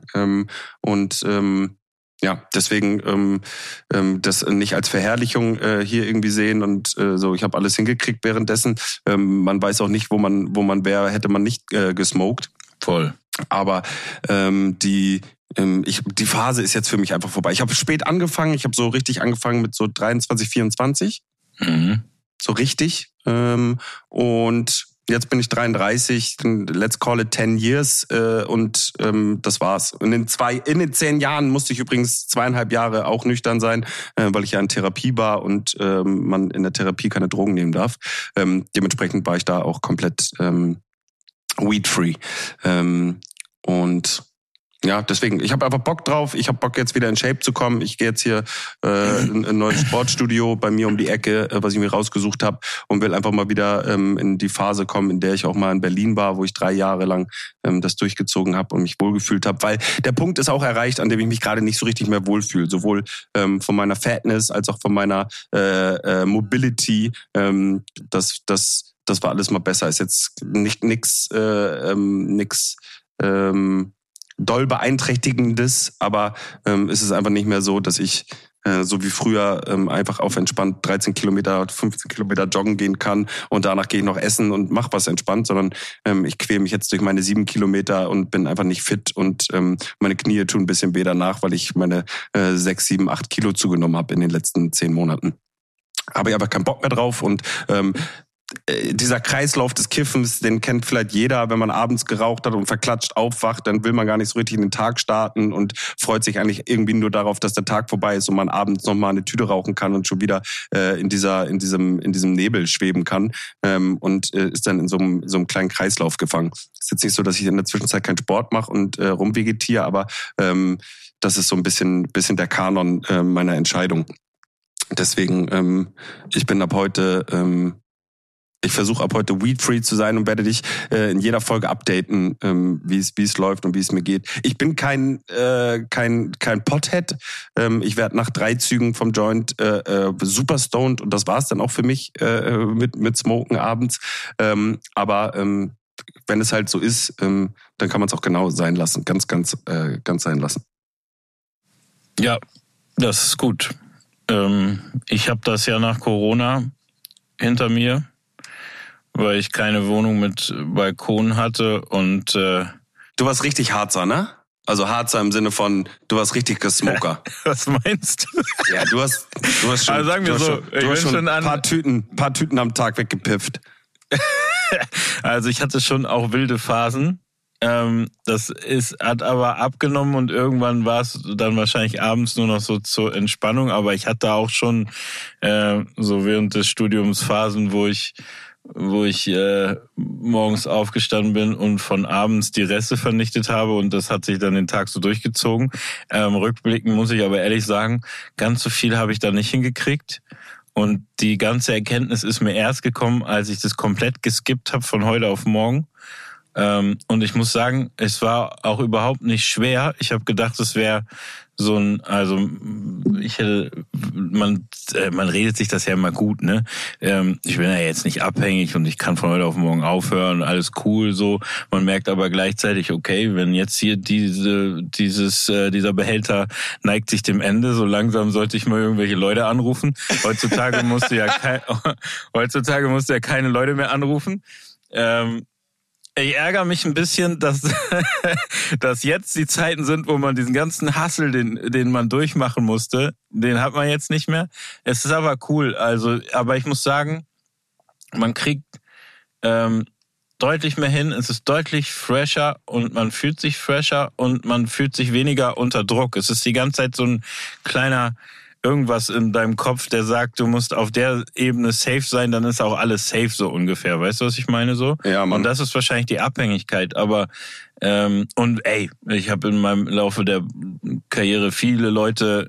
Ja, deswegen das nicht als Verherrlichung hier irgendwie sehen und so. Ich habe alles hingekriegt währenddessen. Man weiß auch nicht, wo man wäre, hätte man nicht gesmoked.
Voll.
Aber die Phase ist jetzt für mich einfach vorbei. Ich habe spät angefangen. Ich habe so richtig angefangen mit so 23, 24. So richtig. Und jetzt bin ich 33, let's call it 10 years und das war's. In den 10 Jahren musste ich übrigens 2,5 Jahre auch nüchtern sein, weil ich ja in Therapie war und man in der Therapie keine Drogen nehmen darf. Dementsprechend war ich da auch komplett weed-free. Und ja, deswegen, ich habe einfach Bock drauf. Ich habe Bock, jetzt wieder in Shape zu kommen. Ich gehe jetzt hier in ein neues Sportstudio bei mir um die Ecke, was ich mir rausgesucht habe und will einfach mal wieder in die Phase kommen, in der ich auch mal in Berlin war, wo ich 3 Jahre lang das durchgezogen habe und mich wohlgefühlt habe. Weil der Punkt ist auch erreicht, an dem ich mich gerade nicht so richtig mehr wohlfühle. Sowohl von meiner Fatness als auch von meiner Mobility. Das war alles mal besser. Ist jetzt nix doll beeinträchtigendes, aber es ist einfach nicht mehr so, dass ich so wie früher einfach auf entspannt 13 Kilometer, 15 Kilometer joggen gehen kann und danach gehe ich noch essen und mache was entspannt, sondern ich quäle mich jetzt durch meine 7 Kilometer und bin einfach nicht fit und meine Knie tun ein bisschen weh danach, weil ich meine 6, 7, 8 Kilo zugenommen habe in den letzten 10 Monaten. Habe ich aber keinen Bock mehr drauf und dieser Kreislauf des Kiffens, den kennt vielleicht jeder, wenn man abends geraucht hat und verklatscht aufwacht, dann will man gar nicht so richtig in den Tag starten und freut sich eigentlich irgendwie nur darauf, dass der Tag vorbei ist und man abends nochmal eine Tüte rauchen kann und schon wieder in diesem Nebel schweben kann und ist dann in so einem kleinen Kreislauf gefangen. Ist jetzt nicht so, dass ich in der Zwischenzeit keinen Sport mache und rumvegetiere, aber das ist so ein bisschen der Kanon meiner Entscheidung. Deswegen, ich bin ab heute ich versuche ab heute weed-free zu sein und werde dich in jeder Folge updaten, wie es läuft und wie es mir geht. Ich bin kein Pothead. Ich werde nach 3 Zügen vom Joint super stoned und das war's dann auch für mich mit Smoken abends. Aber wenn es halt so ist, dann kann man es auch genau sein lassen. Ganz sein lassen.
Ja, das ist gut. Ich habe das ja nach Corona hinter mir, weil ich keine Wohnung mit Balkon hatte und
Du warst richtig Harzer, ne? Also Harzer im Sinne von, du warst richtig Smoker.
Was meinst du?
Ja, du hast schon,
also sagen wir so,
du hast schon ein paar Tüten am Tag weggepifft.
Also ich hatte schon auch wilde Phasen. Hat aber abgenommen und irgendwann war es dann wahrscheinlich abends nur noch so zur Entspannung. Aber ich hatte auch schon so während des Studiums Phasen, wo ich morgens aufgestanden bin und von abends die Reste vernichtet habe und das hat sich dann den Tag so durchgezogen. Rückblickend muss ich aber ehrlich sagen, ganz so viel habe ich da nicht hingekriegt. Und die ganze Erkenntnis ist mir erst gekommen, als ich das komplett geskippt habe von heute auf morgen Und ich muss sagen, es war auch überhaupt nicht schwer. Ich habe gedacht, es wäre so ein, also man redet sich das ja immer gut, ne? Ich bin ja jetzt nicht abhängig und ich kann von heute auf morgen aufhören, alles cool so. Man merkt aber gleichzeitig, okay, wenn jetzt hier dieser Behälter neigt sich dem Ende, so langsam sollte ich mal irgendwelche Leute anrufen. Heutzutage musst du ja keine Leute mehr anrufen. Ich ärgere mich ein bisschen, dass jetzt die Zeiten sind, wo man diesen ganzen Hassel, den man durchmachen musste, den hat man jetzt nicht mehr. Es ist aber cool. Also, aber ich muss sagen, man kriegt deutlich mehr hin. Es ist deutlich fresher und man fühlt sich fresher und man fühlt sich weniger unter Druck. Es ist die ganze Zeit so ein kleiner irgendwas in deinem Kopf, der sagt, du musst auf der Ebene safe sein, dann ist auch alles safe so ungefähr. Weißt du, was ich meine so?
Ja, Mann.
Und das ist wahrscheinlich die Abhängigkeit. Aber ich habe in meinem Laufe der Karriere viele Leute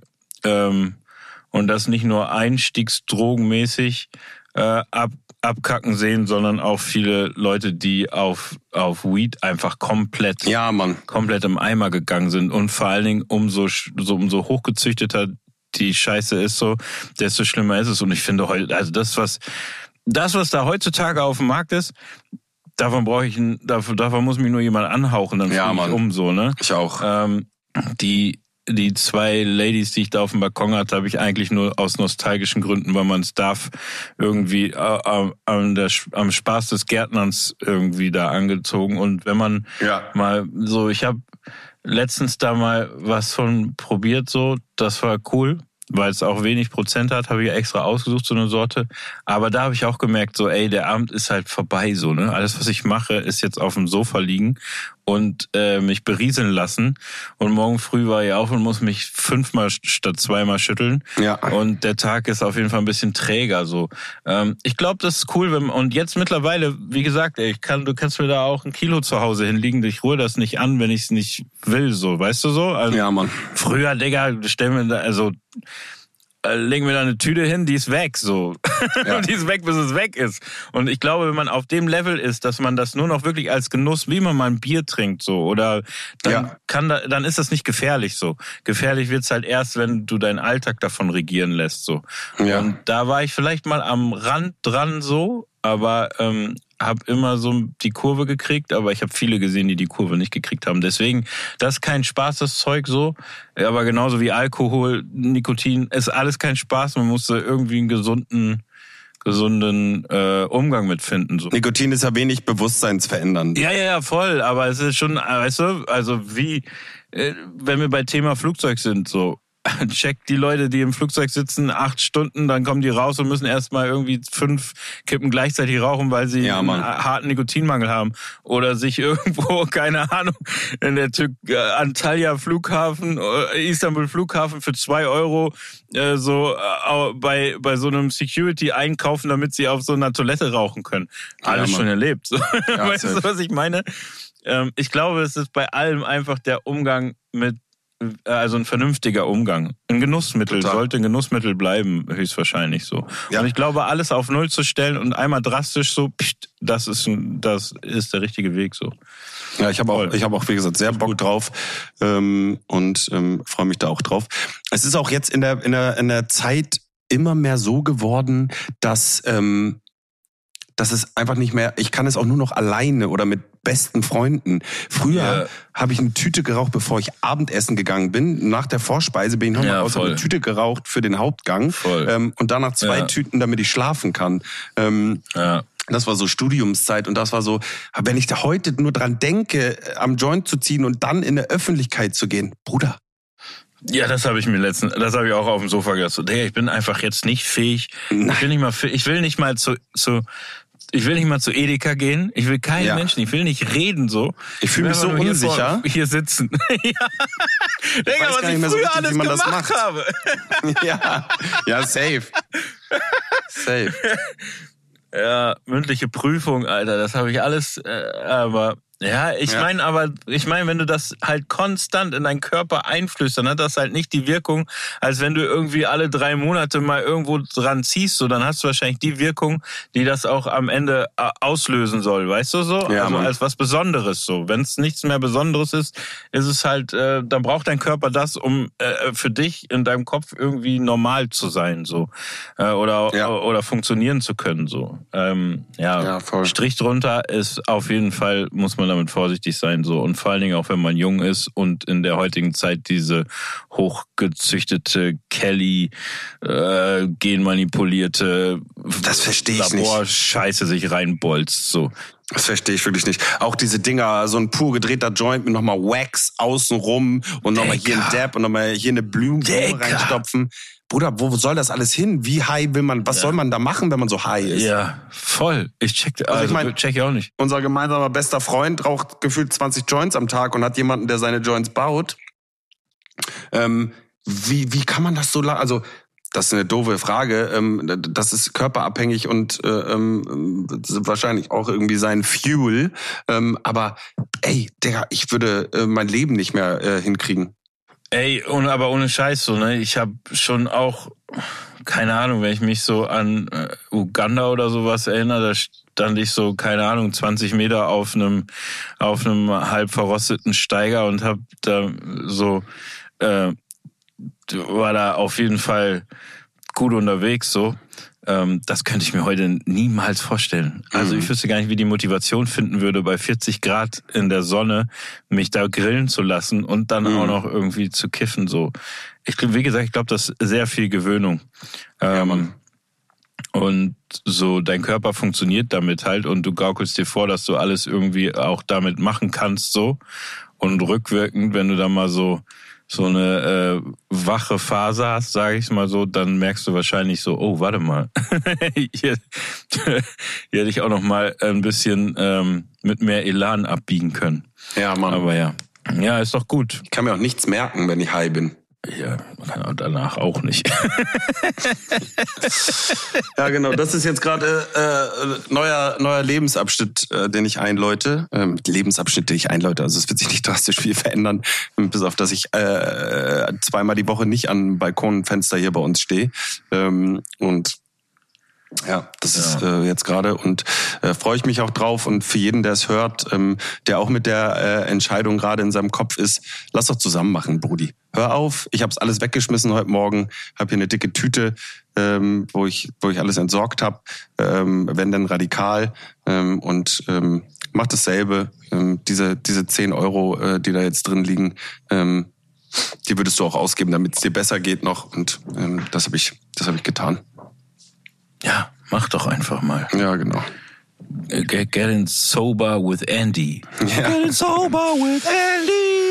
und das nicht nur einstiegsdrogenmäßig abkacken sehen, sondern auch viele Leute, die auf Weed einfach komplett im Eimer gegangen sind und vor allen Dingen umso hochgezüchteter die Scheiße ist so, desto schlimmer ist es. Und ich finde heute, also das, was da heutzutage auf dem Markt ist, davon muss mich nur jemand anhauchen, dann fühle ich um so, ne?
Ich auch.
Die 2 Ladies, die ich da auf dem Balkon hatte, habe ich eigentlich nur aus nostalgischen Gründen, weil man es darf, irgendwie am Spaß des Gärtnerns irgendwie da angezogen. Und wenn man mal so, ich habe letztens da mal was von probiert, so, das war cool, weil es auch wenig Prozent hat, habe ich extra ausgesucht, so eine Sorte. Aber da habe ich auch gemerkt, so, der Abend ist halt vorbei, so, ne? Alles, was ich mache, ist jetzt auf dem Sofa liegen und mich berieseln lassen. Und morgen früh war ich auf und muss mich 5-mal statt 2-mal schütteln. Ja. Und der Tag ist auf jeden Fall ein bisschen träger, so. Ich glaube, das ist cool, und jetzt mittlerweile, wie gesagt, du kannst mir da auch 1 Kilo zu Hause hinlegen. Ich rühre das nicht an, wenn ich es nicht will, so. Weißt du so? Also,
ja, Mann.
Früher, Digga, legen wir da eine Tüte hin, die ist weg, so. Ja. Und die ist weg, bis es weg ist. Und ich glaube, wenn man auf dem Level ist, dass man das nur noch wirklich als Genuss, wie man mal ein Bier trinkt, so, oder dann ist das nicht gefährlich, so. Gefährlich wird's halt erst, wenn du deinen Alltag davon regieren lässt, so. Ja. Und da war ich vielleicht mal am Rand dran, so, aber habe immer so die Kurve gekriegt, aber ich habe viele gesehen, die Kurve nicht gekriegt haben. Deswegen, das ist kein Spaß, das Zeug so. Aber genauso wie Alkohol, Nikotin, ist alles kein Spaß. Man muss irgendwie einen gesunden Umgang mitfinden. So.
Nikotin ist ja wenig bewusstseinsverändernd.
Ja, voll. Aber es ist schon, weißt du, also wie, wenn wir bei Thema Flugzeug sind, so. Checkt die Leute, die im Flugzeug sitzen, 8 Stunden, dann kommen die raus und müssen erstmal irgendwie 5 Kippen gleichzeitig rauchen, weil sie einen harten Nikotinmangel haben. Oder sich irgendwo, keine Ahnung, in der Antalya Flughafen, Istanbul Flughafen für 2 Euro bei so einem Security einkaufen, damit sie auf so einer Toilette rauchen können. Alles schon erlebt. So. Ja, weißt du, was ich meine? Ich glaube, es ist bei allem einfach der Umgang mit, also ein vernünftiger Umgang. Ein Genussmittel sollte ein Genussmittel bleiben, höchstwahrscheinlich so. Ja. Und ich glaube, alles auf Null zu stellen und einmal drastisch so, das ist der richtige Weg so.
Ja, ich habe auch, wie gesagt, sehr Bock drauf und freue mich da auch drauf. Es ist auch jetzt in der Zeit immer mehr so geworden, dass es einfach nicht mehr, ich kann es auch nur noch alleine oder mit besten Freunden. Früher habe ich eine Tüte geraucht, bevor ich Abendessen gegangen bin. Nach der Vorspeise bin ich nochmal aus einer Tüte geraucht für den Hauptgang. Und danach 2 Tüten, damit ich schlafen kann. Das war so Studiumszeit und das war so, wenn ich da heute nur dran denke, am Joint zu ziehen und dann in der Öffentlichkeit zu gehen, Bruder.
Ja, das habe ich auch auf dem Sofa gedacht. So, ich bin einfach jetzt nicht fähig. Ich will nicht mal zu Edeka gehen. Ich will keinen Menschen. Ich will nicht reden so.
Ich fühle mich so unsicher.
Hier sitzen. Ja. Digga, was ich früher alles gemacht habe.
Ja, safe.
Ja, mündliche Prüfung, Alter, das habe ich alles, aber Ja, ich meine, wenn du das halt konstant in deinen Körper einflößt, dann hat das halt nicht die Wirkung, als wenn du irgendwie alle 3 Monate mal irgendwo dran ziehst, so, dann hast du wahrscheinlich die Wirkung, die das auch am Ende auslösen soll, weißt du so?
Ja,
also
Mann.
als was Besonderes so. Wenn es nichts mehr Besonderes ist es halt, dann braucht dein Körper das, um für dich in deinem Kopf irgendwie normal zu sein, so. Oder funktionieren zu können, so.
Ja, voll.
Strich drunter ist auf jeden Fall, muss man damit vorsichtig sein, so. Und vor allen Dingen auch, wenn man jung ist und in der heutigen Zeit diese hochgezüchtete Kelly, genmanipulierte,
das verstehe ich nicht.
Labor-Scheiße sich reinbolzt, so.
Das verstehe ich wirklich nicht. Auch diese Dinger, so ein pur gedrehter Joint mit nochmal Wax außenrum und nochmal hier ein Dab und nochmal hier eine Blume reinstopfen. Bruder, wo soll das alles hin? Wie high will man, was soll man da machen, wenn man so high ist?
Ja, voll. Ich check auch nicht.
Unser gemeinsamer bester Freund raucht gefühlt 20 Joints am Tag und hat jemanden, der seine Joints baut. Wie kann man das so lange, also, das ist eine doofe Frage. Das ist körperabhängig und wahrscheinlich auch irgendwie sein Fuel. Aber ey, Digga, ich würde mein Leben nicht mehr hinkriegen.
Ey, aber ohne Scheiß so, ne? Ich habe schon auch, keine Ahnung, wenn ich mich so an Uganda oder sowas erinnere, da stand ich so, keine Ahnung, 20 Meter auf einem halb verrosteten Steiger und hab da so, war da auf jeden Fall gut unterwegs, so. Das könnte ich mir heute niemals vorstellen. Also ich wüsste gar nicht, wie die Motivation finden würde, bei 40 Grad in der Sonne mich da grillen zu lassen und dann auch noch irgendwie zu kiffen, so. Wie gesagt, ich glaube, das ist sehr viel Gewöhnung. Und so, dein Körper funktioniert damit halt und du gaukelst dir vor, dass du alles irgendwie auch damit machen kannst, so. Und rückwirkend, wenn du da mal so eine wache Phase hast, sage ich mal so, dann merkst du wahrscheinlich so, oh, warte mal, hier hätte ich auch noch mal ein bisschen mit mehr Elan abbiegen können.
Ja, Mann.
Aber ja, ist doch gut.
Ich kann mir auch nichts merken, wenn ich high bin.
Ja, danach auch nicht.
Ja, genau. Das ist jetzt gerade neuer Lebensabschnitt, den ich einläute. Lebensabschnitt, den ich einläute. Also es wird sich nicht drastisch viel verändern, bis auf, dass ich 2-mal die Woche nicht am Balkonfenster hier bei uns stehe. Und ja, das ist jetzt gerade und freue ich mich auch drauf. Und für jeden, der es hört, der auch mit der Entscheidung gerade in seinem Kopf ist, lass doch zusammen machen, Brudi. Hör auf, ich habe es alles weggeschmissen heute Morgen, habe hier eine dicke Tüte, wo ich alles entsorgt habe, wenn denn radikal und mach dasselbe. Diese 10 €, die da jetzt drin liegen, die würdest du auch ausgeben, damit es dir besser geht noch. Und das hab ich getan.
Ja, mach doch einfach mal.
Ja, genau.
Getting sober with Andy.
Ja.
Getting sober with Andy.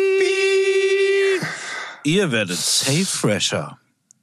Ihr werdet safe fresher.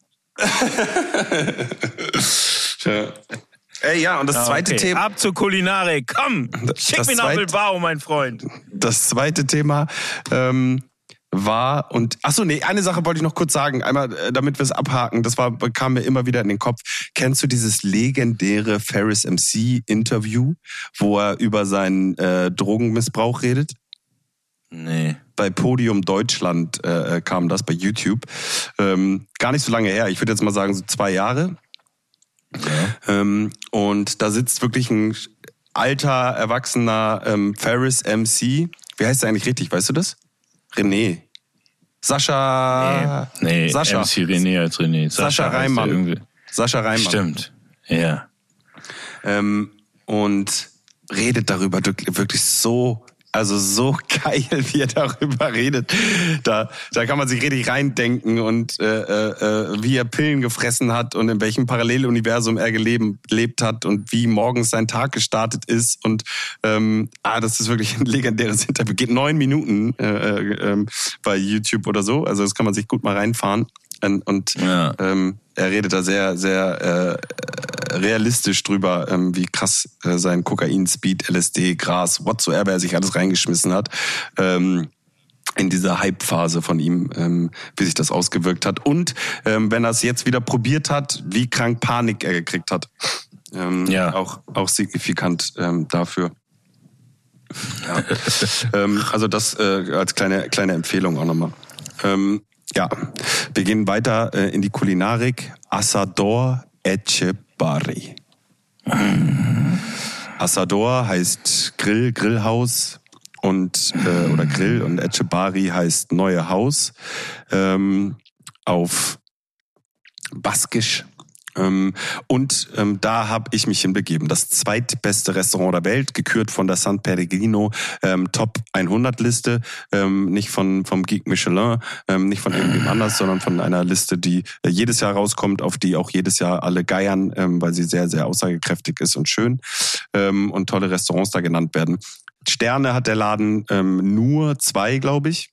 Ja. Ey, ja, und das zweite Thema.
Ab zur Kulinarik. Komm, schick mich nach Bilbao, mein Freund.
Das zweite Thema war und eine Sache wollte ich noch kurz sagen, einmal, damit wir es abhaken. Kam mir immer wieder in den Kopf. Kennst du dieses legendäre Ferris MC Interview, wo er über seinen Drogenmissbrauch redet?
Nee.
Bei Podium Deutschland kam das bei YouTube. Gar nicht so lange her. Ich würde jetzt mal sagen so 2 Jahre. Ja. Und da sitzt wirklich ein alter, erwachsener Ferris MC. Wie heißt er eigentlich richtig? Weißt du das? René. Sascha.
Nee,
Sascha.
MC René als René.
Sascha Reimann. Sascha Reimann.
Stimmt. Ja.
Und redet darüber wirklich so geil, wie er darüber redet. Da kann man sich richtig reindenken und wie er Pillen gefressen hat und in welchem Paralleluniversum er gelebt hat und wie morgens sein Tag gestartet ist. Und das ist wirklich ein legendäres Interview. Geht 9 Minuten bei YouTube oder so. Also das kann man sich gut mal reinfahren. Und er redet da sehr, sehr realistisch drüber, wie krass sein Kokain, Speed, LSD, Gras, whatsoever er sich alles reingeschmissen hat. In dieser Hype-Phase von ihm, wie sich das ausgewirkt hat. Und wenn er es jetzt wieder probiert hat, wie krank Panik er gekriegt hat. Auch signifikant dafür. Ja. Also das als kleine Empfehlung auch nochmal. Ja, wir gehen weiter in die Kulinarik. Asador Etxebarri. Asador heißt Grillhaus und oder Grill und Etxebarri heißt neue Haus auf Baskisch. Und da habe ich mich hinbegeben. Das zweitbeste Restaurant der Welt, gekürt von der San Pellegrino Top 100 Liste, nicht vom Guide Michelin, nicht von irgendjemand anders, sondern von einer Liste, die jedes Jahr rauskommt, auf die auch jedes Jahr alle geiern, weil sie sehr, sehr aussagekräftig ist und schön und tolle Restaurants da genannt werden. Sterne hat der Laden nur 2, glaube ich.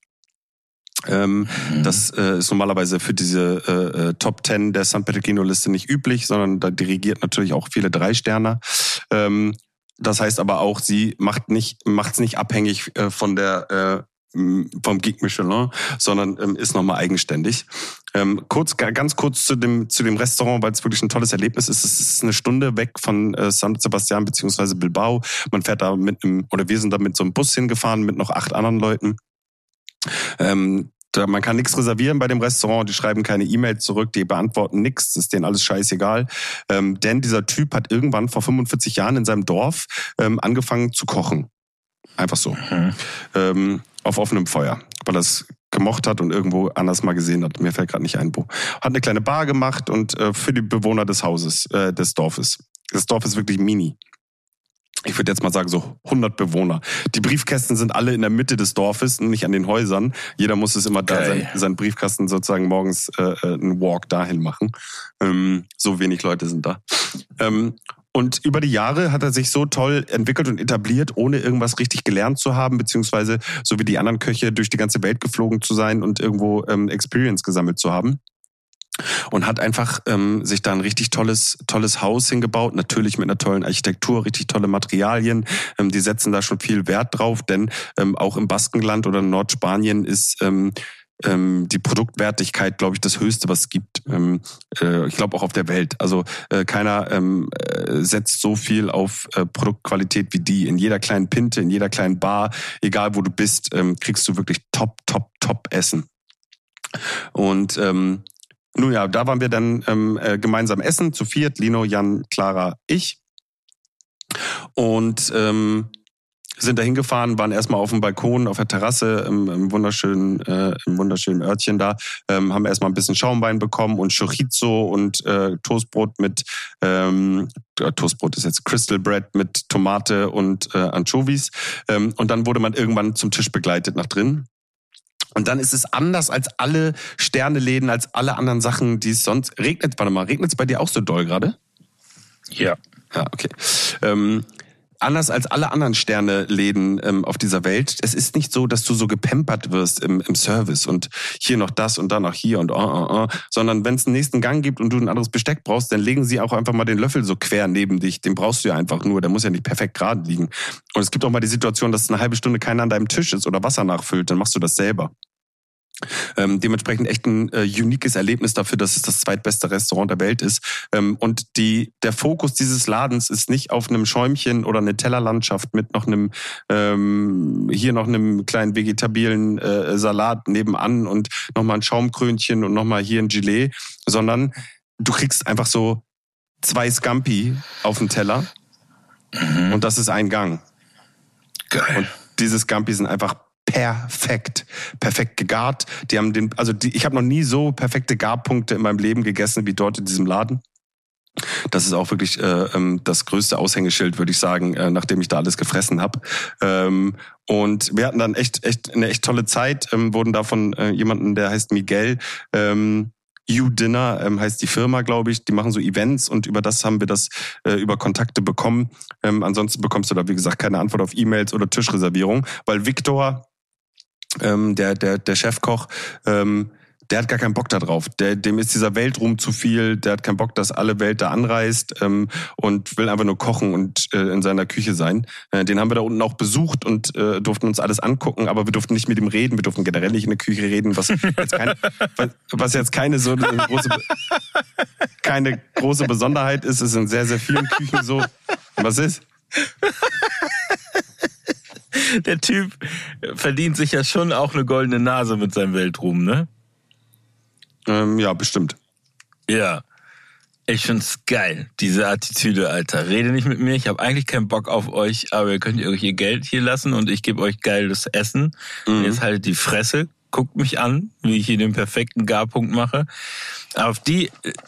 Das ist normalerweise für diese Top 10 der San Pellegrino-Liste nicht üblich, sondern da dirigiert natürlich auch viele 3-Sterner. Das heißt aber auch, sie macht's nicht abhängig von vom Guide Michelin, sondern ist nochmal eigenständig. Ganz kurz zu dem Restaurant, weil es wirklich ein tolles Erlebnis ist. Es ist eine Stunde weg von San Sebastian bzw. Bilbao. Man fährt da wir sind da mit so einem Bus hingefahren mit noch 8 anderen Leuten. Man kann nichts reservieren bei dem Restaurant, die schreiben keine E-Mails zurück, die beantworten nichts, ist denen alles scheißegal. Denn dieser Typ hat irgendwann vor 45 Jahren in seinem Dorf angefangen zu kochen. Einfach so. Auf offenem Feuer, weil er es gemocht hat und irgendwo anders mal gesehen hat. Mir fällt gerade nicht ein, wo. Hat eine kleine Bar gemacht und für die Bewohner des Hauses, des Dorfes. Das Dorf ist wirklich mini. Ich würde jetzt mal sagen, so 100 Bewohner. Die Briefkästen sind alle in der Mitte des Dorfes, nicht an den Häusern. Jeder muss es immer da seinen Briefkasten sozusagen morgens einen Walk dahin machen. So wenig Leute sind da. Und über die Jahre hat er sich so toll entwickelt und etabliert, ohne irgendwas richtig gelernt zu haben, beziehungsweise so wie die anderen Köche durch die ganze Welt geflogen zu sein und irgendwo Experience gesammelt zu haben. Und hat einfach sich da ein richtig tolles Haus hingebaut, natürlich mit einer tollen Architektur, richtig tolle Materialien. Die setzen da schon viel Wert drauf, denn auch im Baskenland oder in Nordspanien ist die Produktwertigkeit, glaube ich, das Höchste, was es gibt. Ich glaube auch auf der Welt. Also keiner setzt so viel auf Produktqualität wie die. In jeder kleinen Pinte, in jeder kleinen Bar, egal wo du bist, kriegst du wirklich top Essen. Und nun ja, da waren wir dann gemeinsam essen, zu 4, Lino, Jan, Clara, ich. Und sind da hingefahren, waren erstmal auf dem Balkon, auf der Terrasse, im wunderschönen Örtchen da, haben erstmal ein bisschen Schaumwein bekommen und Chorizo und Toastbrot mit, Toastbrot ist jetzt Crystal Bread mit Tomate und Anchovies. Und dann wurde man irgendwann zum Tisch begleitet nach drin. Und dann ist es anders als alle Sterneläden, als alle anderen Sachen, die es sonst... Regnet es bei dir auch so doll gerade?
Ja.
Ja, okay. Anders als alle anderen Sterneläden auf dieser Welt, es ist nicht so, dass du so gepampert wirst im Service und hier noch das und da noch hier und sondern wenn es einen nächsten Gang gibt und du ein anderes Besteck brauchst, dann legen sie auch einfach mal den Löffel so quer neben dich. Den brauchst du ja einfach nur, der muss ja nicht perfekt gerade liegen. Und es gibt auch mal die Situation, dass eine halbe Stunde keiner an deinem Tisch ist oder Wasser nachfüllt, dann machst du das selber. Dementsprechend echt ein uniques Erlebnis dafür, dass es das zweitbeste Restaurant der Welt ist. Und der Fokus dieses Ladens ist nicht auf einem Schäumchen oder eine Tellerlandschaft mit noch einem hier noch einem kleinen vegetabilen Salat nebenan und nochmal ein Schaumkrönchen und nochmal hier ein Gelee, sondern du kriegst einfach so 2 Scampi auf den Teller und das ist ein Gang.
Geil.
Und diese Scampi sind einfach perfekt gegart. Ich habe noch nie so perfekte Garpunkte in meinem Leben gegessen wie dort in diesem Laden. Das ist auch wirklich das größte Aushängeschild, würde ich sagen, nachdem ich da alles gefressen habe. Und wir hatten dann echt eine echt tolle Zeit, wurden da von jemandem, der heißt Miguel, U-Dinner heißt die Firma, glaube ich. Die machen so Events und über das haben wir das über Kontakte bekommen. Ansonsten bekommst du da, wie gesagt, keine Antwort auf E-Mails oder Tischreservierung, weil Victor, der Chefkoch, der hat gar keinen Bock da drauf. Dem ist dieser Weltruhm zu viel. Der hat keinen Bock, dass alle Welt da anreist und will einfach nur kochen und in seiner Küche sein. Den haben wir da unten auch besucht und durften uns alles angucken, aber wir durften nicht mit ihm reden. Wir durften generell nicht in der Küche reden, was jetzt keine so keine große Besonderheit ist. Es ist in sehr, sehr vielen Küchen so. Was ist?
Der Typ verdient sich ja schon auch eine goldene Nase mit seinem Weltruhm, ne?
Ja, bestimmt.
Ja. Ich find's geil, diese Attitüde, Alter. Rede nicht mit mir, ich habe eigentlich keinen Bock auf euch, aber ihr könnt euch ihr Geld hier lassen und ich gebe euch geiles Essen. Und jetzt haltet die Fresse, guckt mich an, wie ich hier den perfekten Garpunkt mache. Auf die,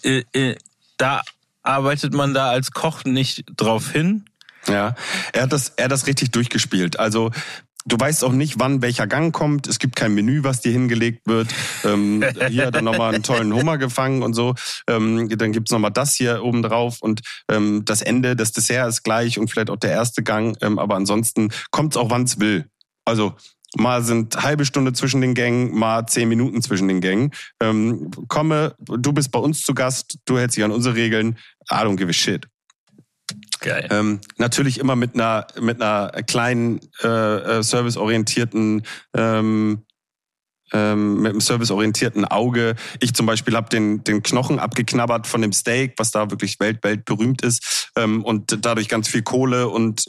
da arbeitet man da als Koch nicht drauf hin.
Ja, er hat das richtig durchgespielt. Also du weißt auch nicht, wann welcher Gang kommt. Es gibt kein Menü, was dir hingelegt wird. Hier hat er nochmal einen tollen Hummer gefangen und so. Dann gibt's nochmal das hier oben drauf. Und das Ende, das Dessert ist gleich und vielleicht auch der erste Gang. Aber ansonsten kommt's auch, wann's will. Also mal sind halbe Stunde zwischen den Gängen, mal 10 Minuten zwischen den Gängen. Komme, du bist bei uns zu Gast, du hältst dich an unsere Regeln. I don't give a shit.
Geil.
Natürlich immer mit einer kleinen serviceorientierten mit einem serviceorientierten Auge. Ich zum Beispiel habe den Knochen abgeknabbert von dem Steak, was da wirklich weltberühmt ist, und dadurch ganz viel Kohle und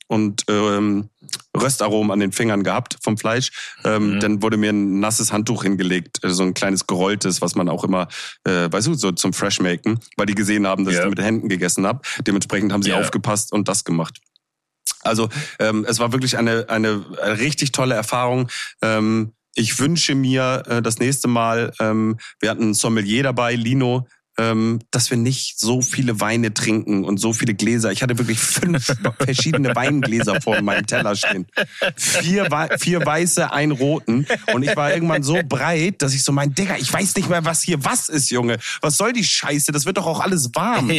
Röstaromen an den Fingern gehabt vom Fleisch. Dann wurde mir ein nasses Handtuch hingelegt, so ein kleines gerolltes, was man auch immer, weißt du, so zum Freshmaken, weil die gesehen haben, dass ich mit den Händen gegessen habe. Dementsprechend haben sie aufgepasst und das gemacht. Also es war wirklich eine richtig tolle Erfahrung. Ich wünsche mir das nächste Mal, wir hatten einen Sommelier dabei, Lino, dass wir nicht so viele Weine trinken und so viele Gläser. Ich hatte wirklich 5 verschiedene Weingläser vor meinem Teller stehen. 4 weiße, 1 roten. Und ich war irgendwann so breit, dass ich so mein Digga, ich weiß nicht mehr, was hier was ist, Junge. Was soll die Scheiße? Das wird doch auch alles warm.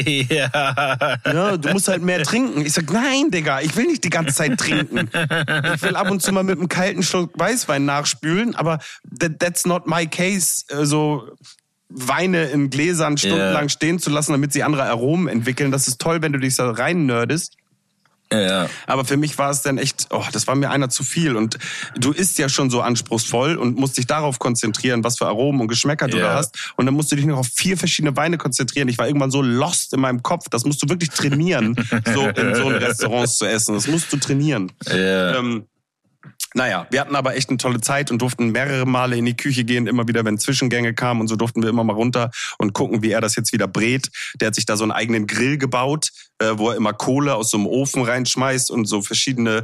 Ja, du musst halt mehr trinken. Ich sag, nein, Digga, ich will nicht die ganze Zeit trinken. Ich will ab und zu mal mit einem kalten Schluck Weißwein nachspülen, aber that's not my case. So Weine in Gläsern stundenlang stehen zu lassen, damit sie andere Aromen entwickeln. Das ist toll, wenn du dich da rein nerdest.
Ja.
Aber für mich war es dann echt, das war mir einer zu viel. Und du isst ja schon so anspruchsvoll und musst dich darauf konzentrieren, was für Aromen und Geschmäcker du da hast. Und dann musst du dich noch auf 4 verschiedene Weine konzentrieren. Ich war irgendwann so lost in meinem Kopf. Das musst du wirklich trainieren, so in so einem Restaurant zu essen. Das musst du trainieren.
Ja.
Naja, wir hatten aber echt eine tolle Zeit und durften mehrere Male in die Küche gehen, immer wieder, wenn Zwischengänge kamen, und so durften wir immer mal runter und gucken, wie er das jetzt wieder brät. Der hat sich da so einen eigenen Grill gebaut, wo er immer Kohle aus so einem Ofen reinschmeißt und so verschiedene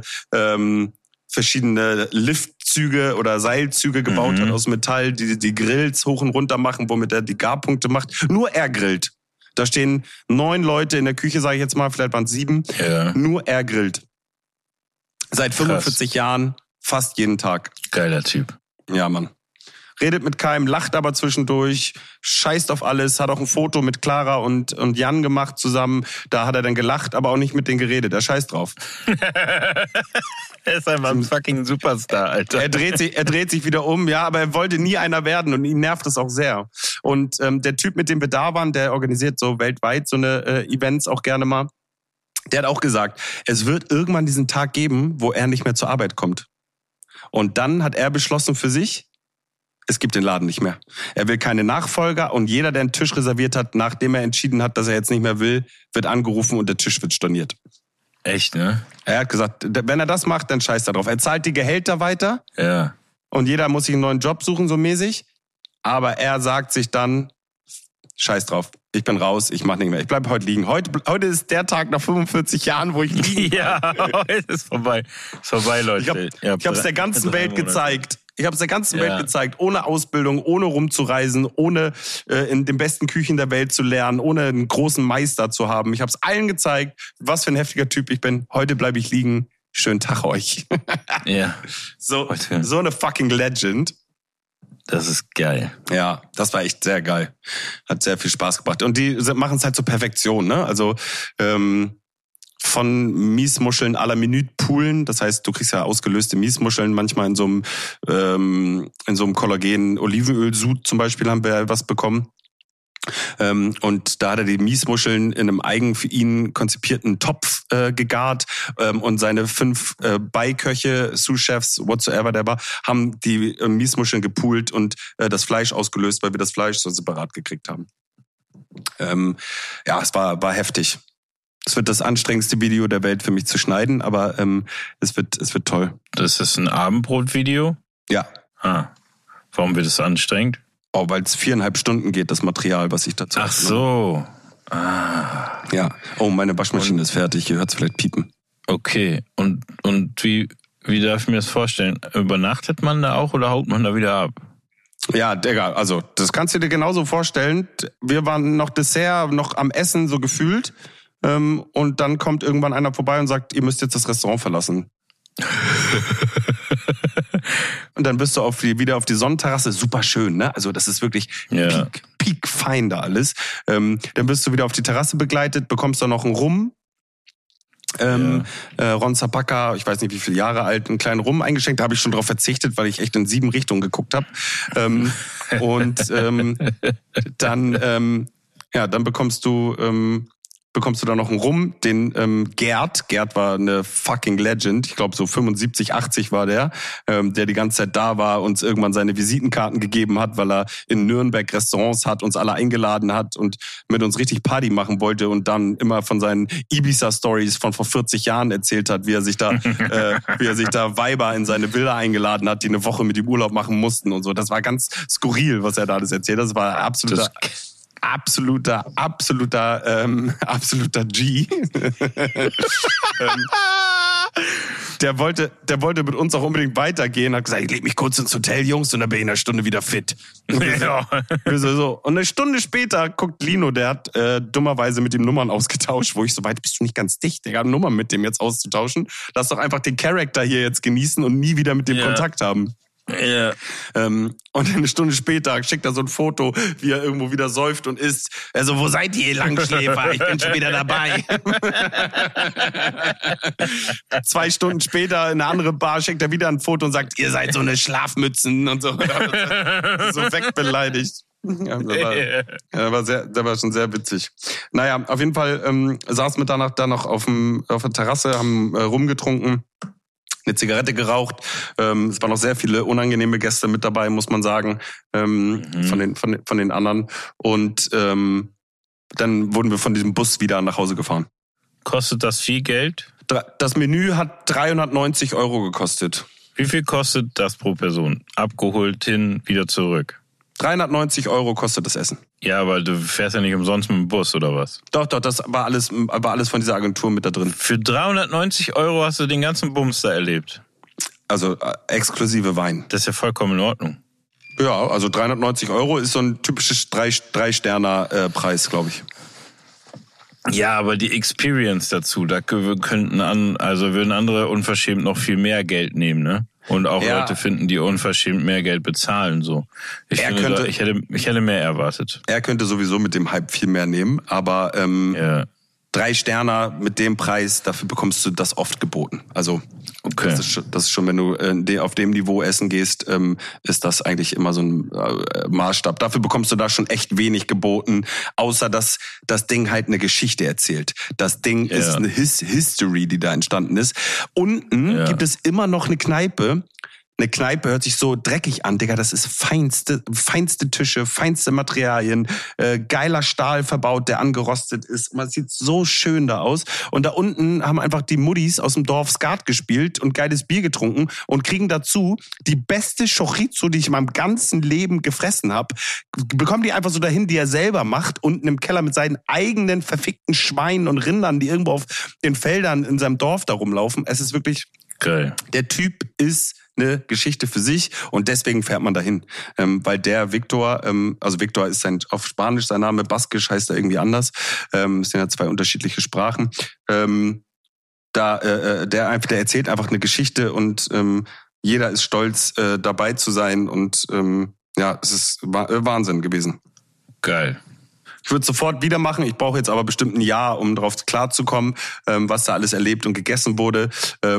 Liftzüge oder Seilzüge gebaut hat aus Metall, die Grills hoch und runter machen, womit er die Garpunkte macht. Nur er grillt. Da stehen 9 Leute in der Küche, sage ich jetzt mal, vielleicht waren es 7. Ja. Nur er grillt. Seit 45 Jahren. Fast jeden Tag.
Geiler Typ.
Ja, Mann. Redet mit keinem, lacht aber zwischendurch, scheißt auf alles, hat auch ein Foto mit Clara und Jan gemacht zusammen. Da hat er dann gelacht, aber auch nicht mit denen geredet. Er scheißt drauf.
Er ist einfach ein fucking Superstar, Alter.
Er dreht sich wieder um, ja, aber er wollte nie einer werden und ihn nervt es auch sehr. Und der Typ, mit dem wir da waren, der organisiert so weltweit so eine Events auch gerne mal. Der hat auch gesagt, es wird irgendwann diesen Tag geben, wo er nicht mehr zur Arbeit kommt. Und dann hat er beschlossen für sich, es gibt den Laden nicht mehr. Er will keine Nachfolger und jeder, der einen Tisch reserviert hat, nachdem er entschieden hat, dass er jetzt nicht mehr will, wird angerufen und der Tisch wird storniert.
Echt, ne?
Er hat gesagt, wenn er das macht, dann scheißt er drauf. Er zahlt die Gehälter weiter.
Ja.
Und jeder muss sich einen neuen Job suchen, so mäßig. Aber er sagt sich dann, scheiß drauf. Ich bin raus, ich mach nicht mehr. Ich bleib heute liegen. Heute ist der Tag nach 45 Jahren, wo ich liegen
kann. Ja, heute ist vorbei. Ist vorbei, Leute.
Ich hab's der ganzen Welt gezeigt. Ich hab's der ganzen Welt gezeigt. Ohne Ausbildung, ohne rumzureisen, ohne in den besten Küchen der Welt zu lernen, ohne einen großen Meister zu haben. Ich hab's allen gezeigt, was für ein heftiger Typ ich bin. Heute bleibe ich liegen. Schönen Tag euch.
Ja.
So eine fucking Legend.
Das ist geil.
Ja, das war echt sehr geil. Hat sehr viel Spaß gebracht. Und die machen es halt zur Perfektion, ne? Also von Miesmuscheln à la Minute poolen. Das heißt, du kriegst ja ausgelöste Miesmuscheln manchmal in so einem Kollagen-Olivenöl-Sud zum Beispiel haben wir was bekommen. Und da hat er die Miesmuscheln in einem eigen für ihn konzipierten Topf gegart und seine 5 Beiköche, Sous-Chefs, whatsoever der war, haben die Miesmuscheln gepoolt und das Fleisch ausgelöst, weil wir das Fleisch so separat gekriegt haben. Ja, es war heftig. Es wird das anstrengendste Video der Welt für mich zu schneiden, aber es wird toll.
Das ist ein Abendbrot-Video?
Ja.
Warum wird es anstrengend?
Oh, weil es 4,5 Stunden geht, das Material, was ich dazu
Ach so.
Ja. Oh, meine Waschmaschine ist fertig. Ihr hört es vielleicht piepen.
Okay. Und wie darf ich mir das vorstellen? Übernachtet man da auch oder haut man da wieder ab?
Ja, Digga, also das kannst du dir genauso vorstellen. Wir waren noch Dessert, noch am Essen so gefühlt. Und dann kommt irgendwann einer vorbei und sagt, ihr müsst jetzt das Restaurant verlassen. Und dann bist du wieder auf die Sonnenterrasse, super schön, ne? Also das ist wirklich peak fein da alles. Dann wirst du wieder auf die Terrasse begleitet, bekommst dann noch einen Rum. Ron Zapaka, ich weiß nicht wie viele Jahre alt, einen kleinen Rum eingeschenkt. Da habe ich schon drauf verzichtet, weil ich echt in 7 Richtungen geguckt habe. Dann bekommst du da noch einen Rum, den Gerd war eine fucking Legend, ich glaube so 75, 80 war der die ganze Zeit da war, uns irgendwann seine Visitenkarten gegeben hat, weil er in Nürnberg Restaurants hat, uns alle eingeladen hat und mit uns richtig Party machen wollte und dann immer von seinen Ibiza-Stories von vor 40 Jahren erzählt hat, wie er sich da Weiber in seine Villa eingeladen hat, die eine Woche mit ihm Urlaub machen mussten und so. Das war ganz skurril, was er da alles erzählt hat. Das war absoluter G. Der wollte mit uns auch unbedingt weitergehen, hat gesagt, ich leg mich kurz ins Hotel, Jungs, und dann bin ich in einer Stunde wieder fit. So. Und eine Stunde später guckt Lino, der hat dummerweise mit ihm Nummern ausgetauscht, wo ich so weit, bist du nicht ganz dicht, Digga, Nummer mit dem jetzt auszutauschen? Lass doch einfach den Charakter hier jetzt genießen und nie wieder mit dem Kontakt haben.
Ja.
Und eine Stunde später schickt er so ein Foto, wie er irgendwo wieder säuft und isst. Also, wo seid ihr, Langschläfer? Ich bin schon wieder dabei. 2 Stunden später in eine andere Bar schickt er wieder ein Foto und sagt, ihr seid so eine Schlafmützen und so. So wegbeleidigt. Ja, der war schon sehr witzig. Naja, auf jeden Fall saßen wir danach da noch auf der Terrasse, haben rumgetrunken. Eine Zigarette geraucht. Es waren noch sehr viele unangenehme Gäste mit dabei, muss man sagen, von den anderen. Und dann wurden wir von diesem Bus wieder nach Hause gefahren.
Kostet das viel Geld?
Das Menü hat 390 € gekostet.
Wie viel kostet das pro Person? Abgeholt hin, wieder zurück.
390 € kostet das Essen.
Ja, aber du fährst ja nicht umsonst mit dem Bus, oder was?
Doch, das war alles von dieser Agentur mit da drin.
Für 390 € hast du den ganzen Bums da erlebt?
Also exklusive Wein.
Das ist ja vollkommen in Ordnung.
Ja, also 390 € ist so ein typisches 3-Sterner-Preis, glaube ich.
Ja, aber die Experience dazu, da würden andere unverschämt noch viel mehr Geld nehmen, ne? Und auch Leute finden, die unverschämt mehr Geld bezahlen, so. Ich hätte mehr erwartet. Er könnte sowieso mit dem Hype viel mehr nehmen, aber 3 Sterner mit dem Preis, dafür bekommst du das oft geboten. Also okay. Das ist schon, wenn du auf dem Niveau essen gehst, ist das eigentlich immer so ein Maßstab. Dafür bekommst du da schon echt wenig geboten, außer dass das Ding halt eine Geschichte erzählt. Das Ding ist eine History, die da entstanden ist. Unten gibt es immer noch eine Kneipe. Eine Kneipe hört sich so dreckig an, Digga. Das ist feinste Tische, feinste Materialien, geiler Stahl verbaut, der angerostet ist. Man sieht so schön da aus. Und da unten haben einfach die Muddis aus dem Dorf Skat gespielt und geiles Bier getrunken und kriegen dazu die beste Chorizo, die ich in meinem ganzen Leben gefressen habe. Bekommen die einfach so dahin, die er selber macht, unten im Keller mit seinen eigenen verfickten Schweinen und Rindern, die irgendwo auf den Feldern in seinem Dorf da rumlaufen. Es ist wirklich geil. Der Typ ist eine Geschichte für sich und deswegen fährt man dahin. Weil der Victor, also Victor ist auf Spanisch sein Name, Baskisch heißt er irgendwie anders. Es sind ja 2 unterschiedliche Sprachen. Der erzählt einfach eine Geschichte und jeder ist stolz, dabei zu sein und es ist Wahnsinn gewesen. Geil. Ich würde sofort wieder machen. Ich brauche jetzt aber bestimmt ein Jahr, um darauf klarzukommen, was da alles erlebt und gegessen wurde.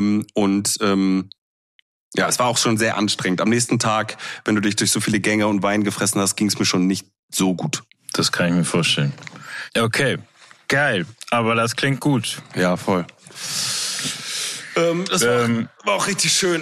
Es war auch schon sehr anstrengend. Am nächsten Tag, wenn du dich durch so viele Gänge und Wein gefressen hast, ging es mir schon nicht so gut. Das kann ich mir vorstellen. Okay, geil. Aber das klingt gut. Ja, voll. Das war auch richtig schön.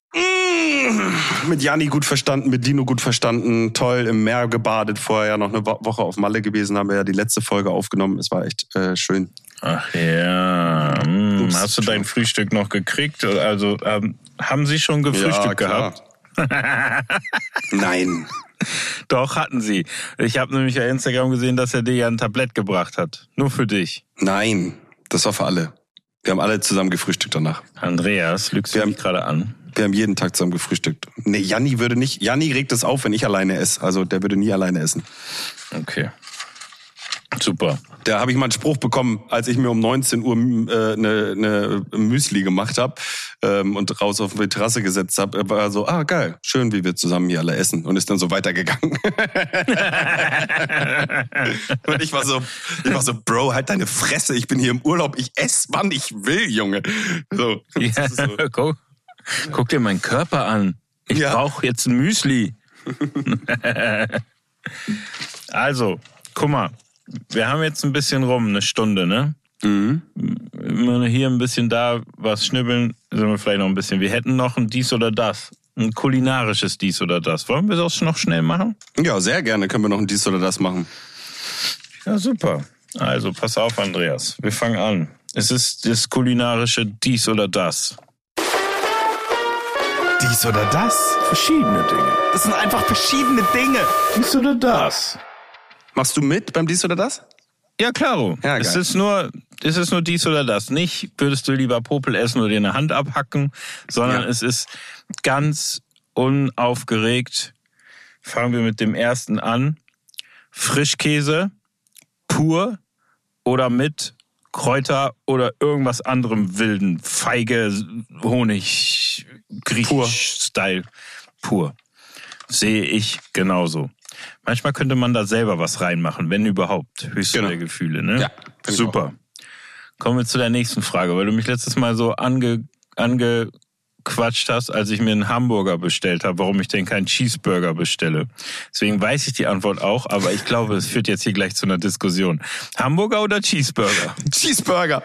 Mit Janni gut verstanden, mit Dino gut verstanden, toll im Meer gebadet, vorher ja noch eine Woche auf Malle gewesen, haben wir ja die letzte Folge aufgenommen, es war echt schön. Ach ja. Hast du dein Frühstück noch gekriegt? Also haben Sie schon gefrühstückt gehabt?
Nein.
Doch, hatten Sie. Ich habe nämlich auf Instagram gesehen, dass er dir ja ein Tablett gebracht hat. Nur für dich.
Nein, das war für alle. Wir haben alle zusammen gefrühstückt danach.
Andreas, lügst du mich gerade an?
Wir haben jeden Tag zusammen gefrühstückt. Nee, Janni würde nicht. Janni regt es auf, wenn ich alleine esse. Also der würde nie alleine essen.
Okay. Super.
Da habe ich mal einen Spruch bekommen, als ich mir um 19 Uhr eine Müsli gemacht habe und raus auf die Terrasse gesetzt habe. Er war so, geil, schön, wie wir zusammen hier alle essen. Und ist dann so weitergegangen. Und ich war so, Bro, halt deine Fresse, ich bin hier im Urlaub, ich esse, wann ich will, Junge. So.
Ja, so. Guck dir meinen Körper an. Ich brauche jetzt ein Müsli. Also, guck mal. Wir haben jetzt ein bisschen rum, eine Stunde, ne? Mhm. Immer hier ein bisschen da, was schnibbeln, sind wir vielleicht noch ein bisschen. Wir hätten noch ein Dies oder Das. Ein kulinarisches Dies oder Das. Wollen wir das noch schnell machen?
Ja, sehr gerne können wir noch ein Dies oder Das machen.
Ja, super. Also, pass auf, Andreas. Wir fangen an. Es ist das kulinarische Dies oder Das.
Dies oder Das?
Verschiedene Dinge.
Das sind einfach verschiedene Dinge.
Dies oder Das.
Machst du mit beim Dies oder Das?
Ja, klaro.
Ja,
es ist nur dies oder das. Nicht, würdest du lieber Popel essen oder dir eine Hand abhacken, sondern es ist ganz unaufgeregt. Fangen wir mit dem ersten an. Frischkäse, pur oder mit Kräuter oder irgendwas anderem wilden, Feige, Honig, Griechisch-Style. Pur. Sehe ich genauso. Manchmal könnte man da selber was reinmachen, wenn überhaupt. Höchste der Gefühle, ne?
Ja.
Super. Kommen wir zu der nächsten Frage, weil du mich letztes Mal so angequatscht hast, als ich mir einen Hamburger bestellt habe, warum ich denn keinen Cheeseburger bestelle. Deswegen weiß ich die Antwort auch, aber ich glaube, es führt jetzt hier gleich zu einer Diskussion. Hamburger oder Cheeseburger?
Cheeseburger.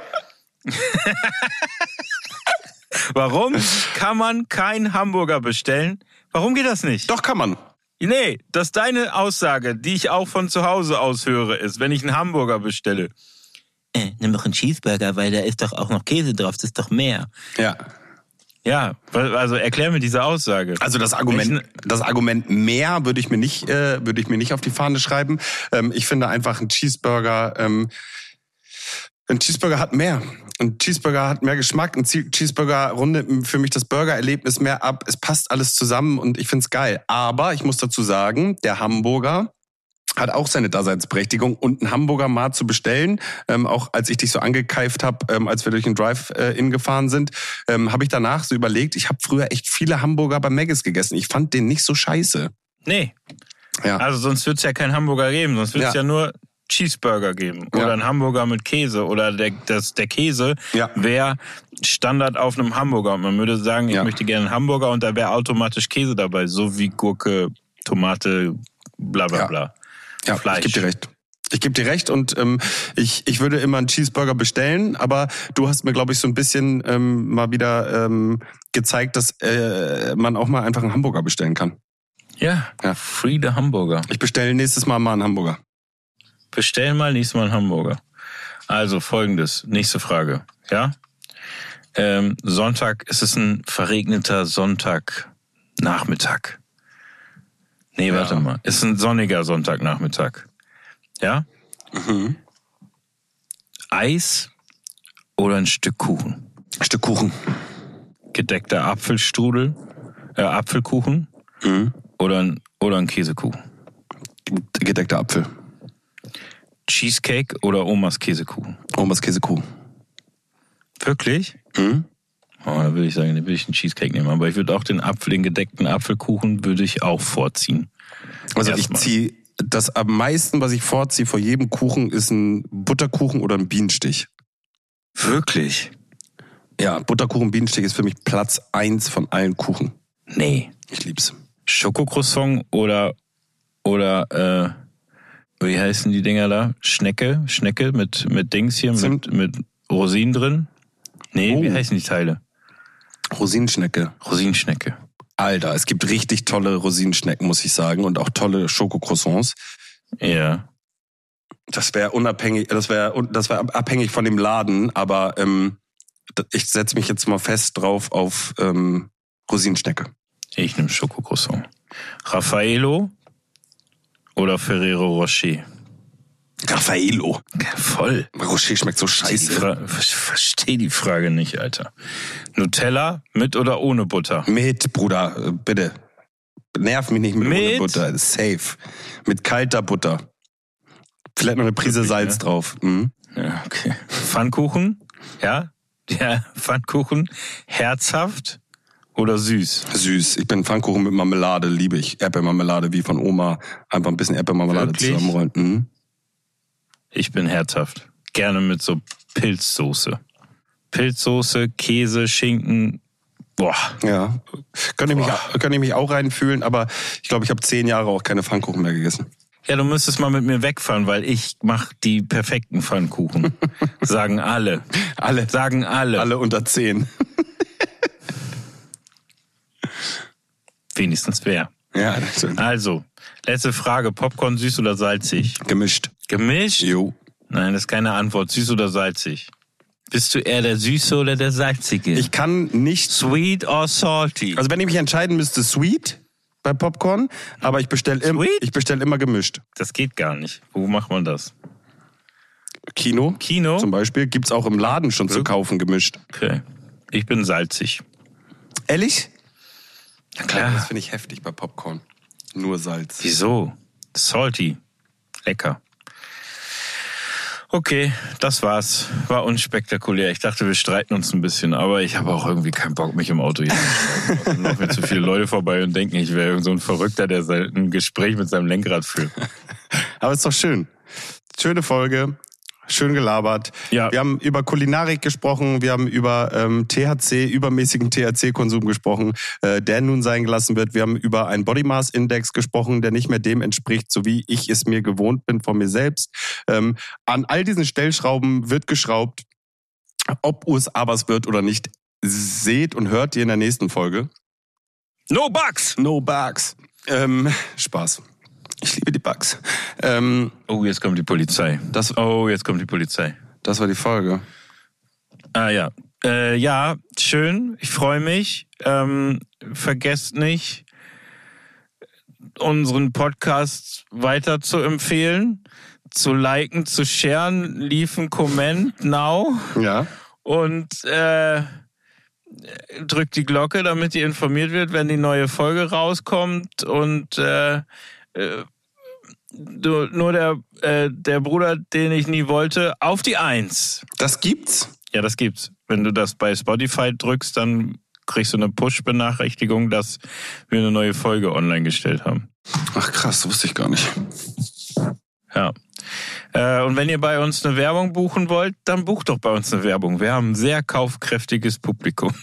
Warum kann man keinen Hamburger bestellen? Warum geht das nicht?
Doch, kann man.
Nee, das ist deine Aussage, die ich auch von zu Hause aus höre, ist, wenn ich einen Hamburger bestelle. Nimm doch einen Cheeseburger, weil da ist doch auch noch Käse drauf, das ist doch mehr.
Ja.
Ja, also erklär mir diese Aussage.
Also das Argument mehr würde ich mir nicht auf die Fahne schreiben. Ich finde einfach ein Cheeseburger hat mehr. Ein Cheeseburger hat mehr Geschmack. Ein Cheeseburger rundet für mich das Burgererlebnis mehr ab. Es passt alles zusammen und ich find's geil. Aber ich muss dazu sagen, der Hamburger hat auch seine Daseinsberechtigung. Und einen Hamburger mal zu bestellen, auch als ich dich so angekeift habe, als wir durch den Drive-In gefahren sind, habe ich danach so überlegt, ich habe früher echt viele Hamburger bei Maggis gegessen. Ich fand den nicht so scheiße.
Nee.
Ja.
Also sonst wird's ja keinen Hamburger geben. Sonst wird's ja nur Cheeseburger geben oder ein Hamburger mit Käse oder der Käse wäre Standard auf einem Hamburger und man würde sagen, ich möchte gerne einen Hamburger und da wäre automatisch Käse dabei, so wie Gurke, Tomate, bla bla bla.
Ja, Fleisch. Ich gebe dir recht und ich würde immer einen Cheeseburger bestellen, aber du hast mir, glaube ich, so ein bisschen mal wieder gezeigt, dass man auch mal einfach einen Hamburger bestellen kann.
Ja. Free the Hamburger.
Ich bestelle nächstes Mal einen Hamburger.
Bestellen mal nächstes Mal einen Hamburger. Also folgendes, nächste Frage. Ja? Sonntag, es ist ein verregneter Sonntagnachmittag. Nee, warte mal. Es ist ein sonniger Sonntagnachmittag. Ja? Mhm. Eis oder ein Stück Kuchen?
Ein Stück Kuchen.
Gedeckter Apfelstrudel, Apfelkuchen oder ein Käsekuchen?
Gedeckter Apfel.
Cheesecake oder Omas Käsekuchen?
Omas Käsekuchen.
Wirklich? Mhm. Oh, da würde ich sagen, da würde ich einen Cheesecake nehmen. Aber ich würde auch den gedeckten Apfelkuchen würde ich auch vorziehen.
Also ich ziehe das am meisten, was ich vorziehe vor jedem Kuchen, ist ein Butterkuchen oder ein Bienenstich.
Wirklich?
Ja, Butterkuchen, Bienenstich ist für mich Platz 1 von allen Kuchen.
Nee.
Ich lieb's.
Schokocroissant oder wie heißen die Dinger da? Schnecke mit Dings hier, mit Rosinen drin? Nee, wie heißen die Teile?
Rosinenschnecke. Alter, es gibt richtig tolle Rosinenschnecken, muss ich sagen, und auch tolle Schokocroissants.
Ja.
Das wäre unabhängig, das wäre abhängig von dem Laden, aber ich setze mich jetzt mal fest drauf auf Rosinenschnecke.
Ich nehme Schokocroissant. Raffaello oder Ferrero Rocher?
Raffaello.
Voll.
Rocher schmeckt so scheiße.
Versteh die Frage nicht, Alter. Nutella mit oder ohne Butter?
Mit, Bruder, bitte. Nerv mich nicht mit ohne Butter. Safe. Mit kalter Butter. Vielleicht noch eine Prise wirklich, Salz drauf. Mhm.
Ja, okay. Pfannkuchen? Ja? Ja, Pfannkuchen. Herzhaft oder süß?
Süß. Ich bin Pfannkuchen mit Marmelade, liebe ich. Erdbeermarmelade wie von Oma. Einfach ein bisschen Erdbeermarmelade zusammenrollen. Mhm.
Ich bin herzhaft. Gerne mit so Pilzsoße. Pilzsoße, Käse, Schinken. Boah.
Ja. Könnte ich mich auch reinfühlen, aber ich glaube, ich habe 10 Jahre auch keine Pfannkuchen mehr gegessen.
Ja, du müsstest mal mit mir wegfahren, weil ich mache die perfekten Pfannkuchen. Sagen alle. Sagen alle.
Alle unter 10.
Wenigstens wer.
Ja, das stimmt.
Also, letzte Frage. Popcorn süß oder salzig?
Gemischt.
Gemischt?
Jo.
Nein, das ist keine Antwort. Süß oder salzig? Bist du eher der Süße oder der Salzige?
Ich kann nicht...
Sweet or salty?
Also wenn ich mich entscheiden müsste, sweet bei Popcorn, aber ich bestelle immer gemischt.
Das geht gar nicht. Wo macht man das?
Kino zum Beispiel. Gibt's auch im Laden schon zu kaufen, gemischt.
Okay. Ich bin salzig.
Ehrlich?
Ja, klar.
Das finde ich heftig bei Popcorn. Nur Salz.
Wieso? Salty. Lecker. Okay, das war's. War unspektakulär. Ich dachte, wir streiten uns ein bisschen, aber ich habe auch irgendwie keinen Bock, mich im Auto hier zu streiten. Da laufen mir zu viele Leute vorbei und denken, ich wäre so ein Verrückter, der ein Gespräch mit seinem Lenkrad führt.
Aber ist doch schön. Schöne Folge. Schön gelabert. Ja. Wir haben über Kulinarik gesprochen, wir haben über übermäßigen THC-Konsum gesprochen, der nun sein gelassen wird. Wir haben über einen Body Mass Index gesprochen, der nicht mehr dem entspricht, so wie ich es mir gewohnt bin von mir selbst. An all diesen Stellschrauben wird geschraubt. Ob USA was wird oder nicht, seht und hört ihr in der nächsten Folge.
No Bugs!
No Bugs. Spaß. Ich liebe die Bugs.
Oh, jetzt kommt die Polizei. Jetzt kommt die Polizei.
Das war die Folge.
Ah ja. Ja, schön. Ich freue mich. Vergesst nicht, unseren Podcast weiter zu empfehlen, zu liken, zu sharen, leave a comment now.
Ja.
Und drückt die Glocke, damit ihr informiert wird, wenn die neue Folge rauskommt. Und nur der Bruder, den ich nie wollte, auf die 1.
Das gibt's?
Ja, das gibt's. Wenn du das bei Spotify drückst, dann kriegst du eine Push-Benachrichtigung, dass wir eine neue Folge online gestellt haben.
Ach krass, das wusste ich gar nicht.
Ja. Und wenn ihr bei uns eine Werbung buchen wollt, dann bucht doch bei uns eine Werbung. Wir haben ein sehr kaufkräftiges Publikum.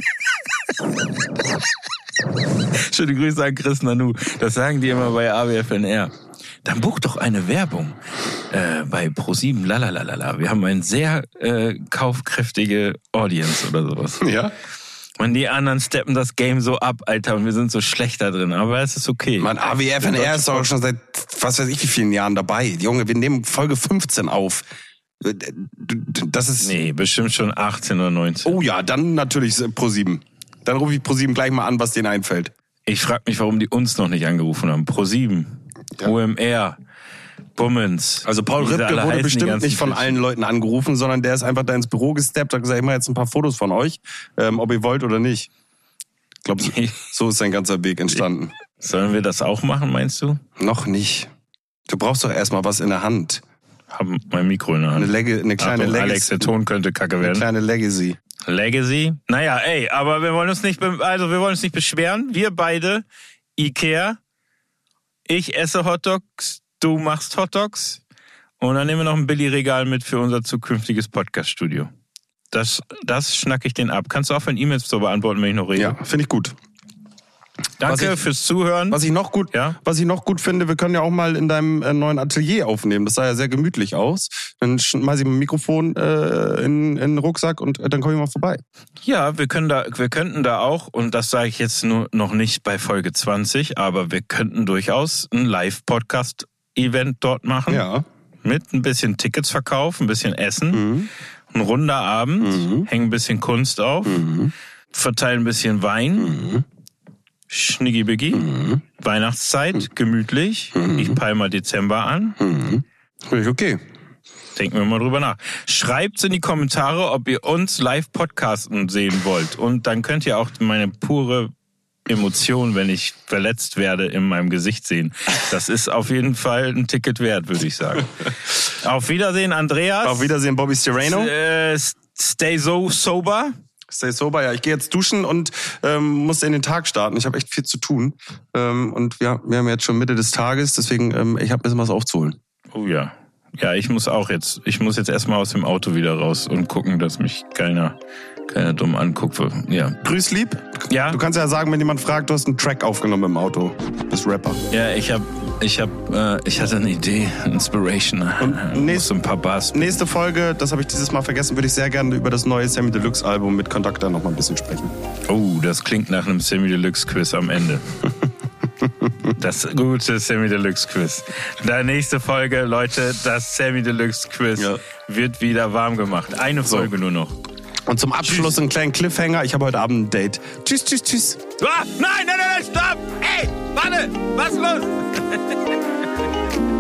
Schöne Grüße an Chris Nanu. Das sagen die immer bei AWFNR. Dann bucht doch eine Werbung bei ProSieben, lalalala. Wir haben eine sehr kaufkräftige Audience oder sowas.
Ja.
Und die anderen steppen das Game so ab, Alter, und wir sind so schlecht da drin. Aber es ist okay.
Mann, AWFNR ist doch schon seit was weiß ich wie vielen Jahren dabei. Junge, wir nehmen Folge 15 auf. Das ist...
Nee, bestimmt schon 18 oder 19.
Oh ja, dann natürlich ProSieben. Dann rufe ich ProSieben gleich mal an, was denen einfällt.
Ich frage mich, warum die uns noch nicht angerufen haben. ProSieben, ja. OMR, Bummens.
Also Paul Ripke wurde bestimmt nicht von allen Leuten angerufen, sondern der ist einfach da ins Büro gesteppt, hat gesagt, ich mache jetzt ein paar Fotos von euch, ob ihr wollt oder nicht. Ich glaube, so ist sein ganzer Weg entstanden.
Sollen wir das auch machen, meinst du?
Noch nicht. Du brauchst doch erstmal was in der Hand.
Hab mein Mikro in der Hand.
Eine kleine Legacy.
Alex, der Ton könnte kacke werden.
Eine kleine Legacy.
Legacy? Naja, ey, aber wir wollen uns nicht beschweren. Wir beide, Ikea, ich esse Hotdogs, du machst Hotdogs und dann nehmen wir noch ein Billigregal mit für unser zukünftiges Podcast-Studio. Das schnack ich den ab. Kannst du aufhören, E-Mails zu beantworten, wenn ich noch rede?
Ja, finde ich gut.
Danke fürs Zuhören.
Was ich noch gut finde, wir können ja auch mal in deinem neuen Atelier aufnehmen. Das sah ja sehr gemütlich aus. Dann schmeiße ich mein Mikrofon in den Rucksack und dann komme ich mal vorbei.
Ja, wir könnten da auch, und das sage ich jetzt nur noch nicht bei Folge 20, aber wir könnten durchaus ein Live-Podcast-Event dort machen.
Ja.
Mit ein bisschen Ticketsverkauf, ein bisschen Essen, ein runder Abend, hängen ein bisschen Kunst auf, verteilen ein bisschen Wein, Schniggibiggi, Weihnachtszeit, gemütlich, ich peile mal Dezember an.
Okay.
Denken wir mal drüber nach. Schreibt's in die Kommentare, ob ihr uns live podcasten sehen wollt. Und dann könnt ihr auch meine pure Emotion, wenn ich verletzt werde, in meinem Gesicht sehen. Das ist auf jeden Fall ein Ticket wert, würde ich sagen. Auf Wiedersehen, Andreas.
Auf Wiedersehen, Bobby Serrano.
Stay so sober.
Stay sober, ja. Ich gehe jetzt duschen und muss in den Tag starten. Ich habe echt viel zu tun. Und ja, wir haben jetzt schon Mitte des Tages, deswegen ich habe ein bisschen was aufzuholen.
Oh ja. Ja, ich muss jetzt erstmal aus dem Auto wieder raus und gucken, dass mich keiner dumm anguckt. Ja.
Grüß lieb.
Ja.
Du kannst ja sagen, wenn jemand fragt, du hast einen Track aufgenommen im Auto. Du bist Rapper.
Ja, ich hatte eine Idee, Inspiration. Und so ein paar Bars.
Nächste Folge, das habe ich dieses Mal vergessen, würde ich sehr gerne über das neue Sammy Deluxe Album mit Conductor noch mal ein bisschen sprechen.
Oh, das klingt nach einem Sammy Deluxe Quiz am Ende. Das gute Sammy Deluxe Quiz. Da nächste Folge, Leute, das Sammy Deluxe Quiz wird wieder warm gemacht. Eine Folge nur noch.
Und zum Abschluss einen kleinen Cliffhanger. Ich habe heute Abend ein Date. Tschüss, tschüss, tschüss.
Ah, nein, stopp! Ey, warte, was ist los?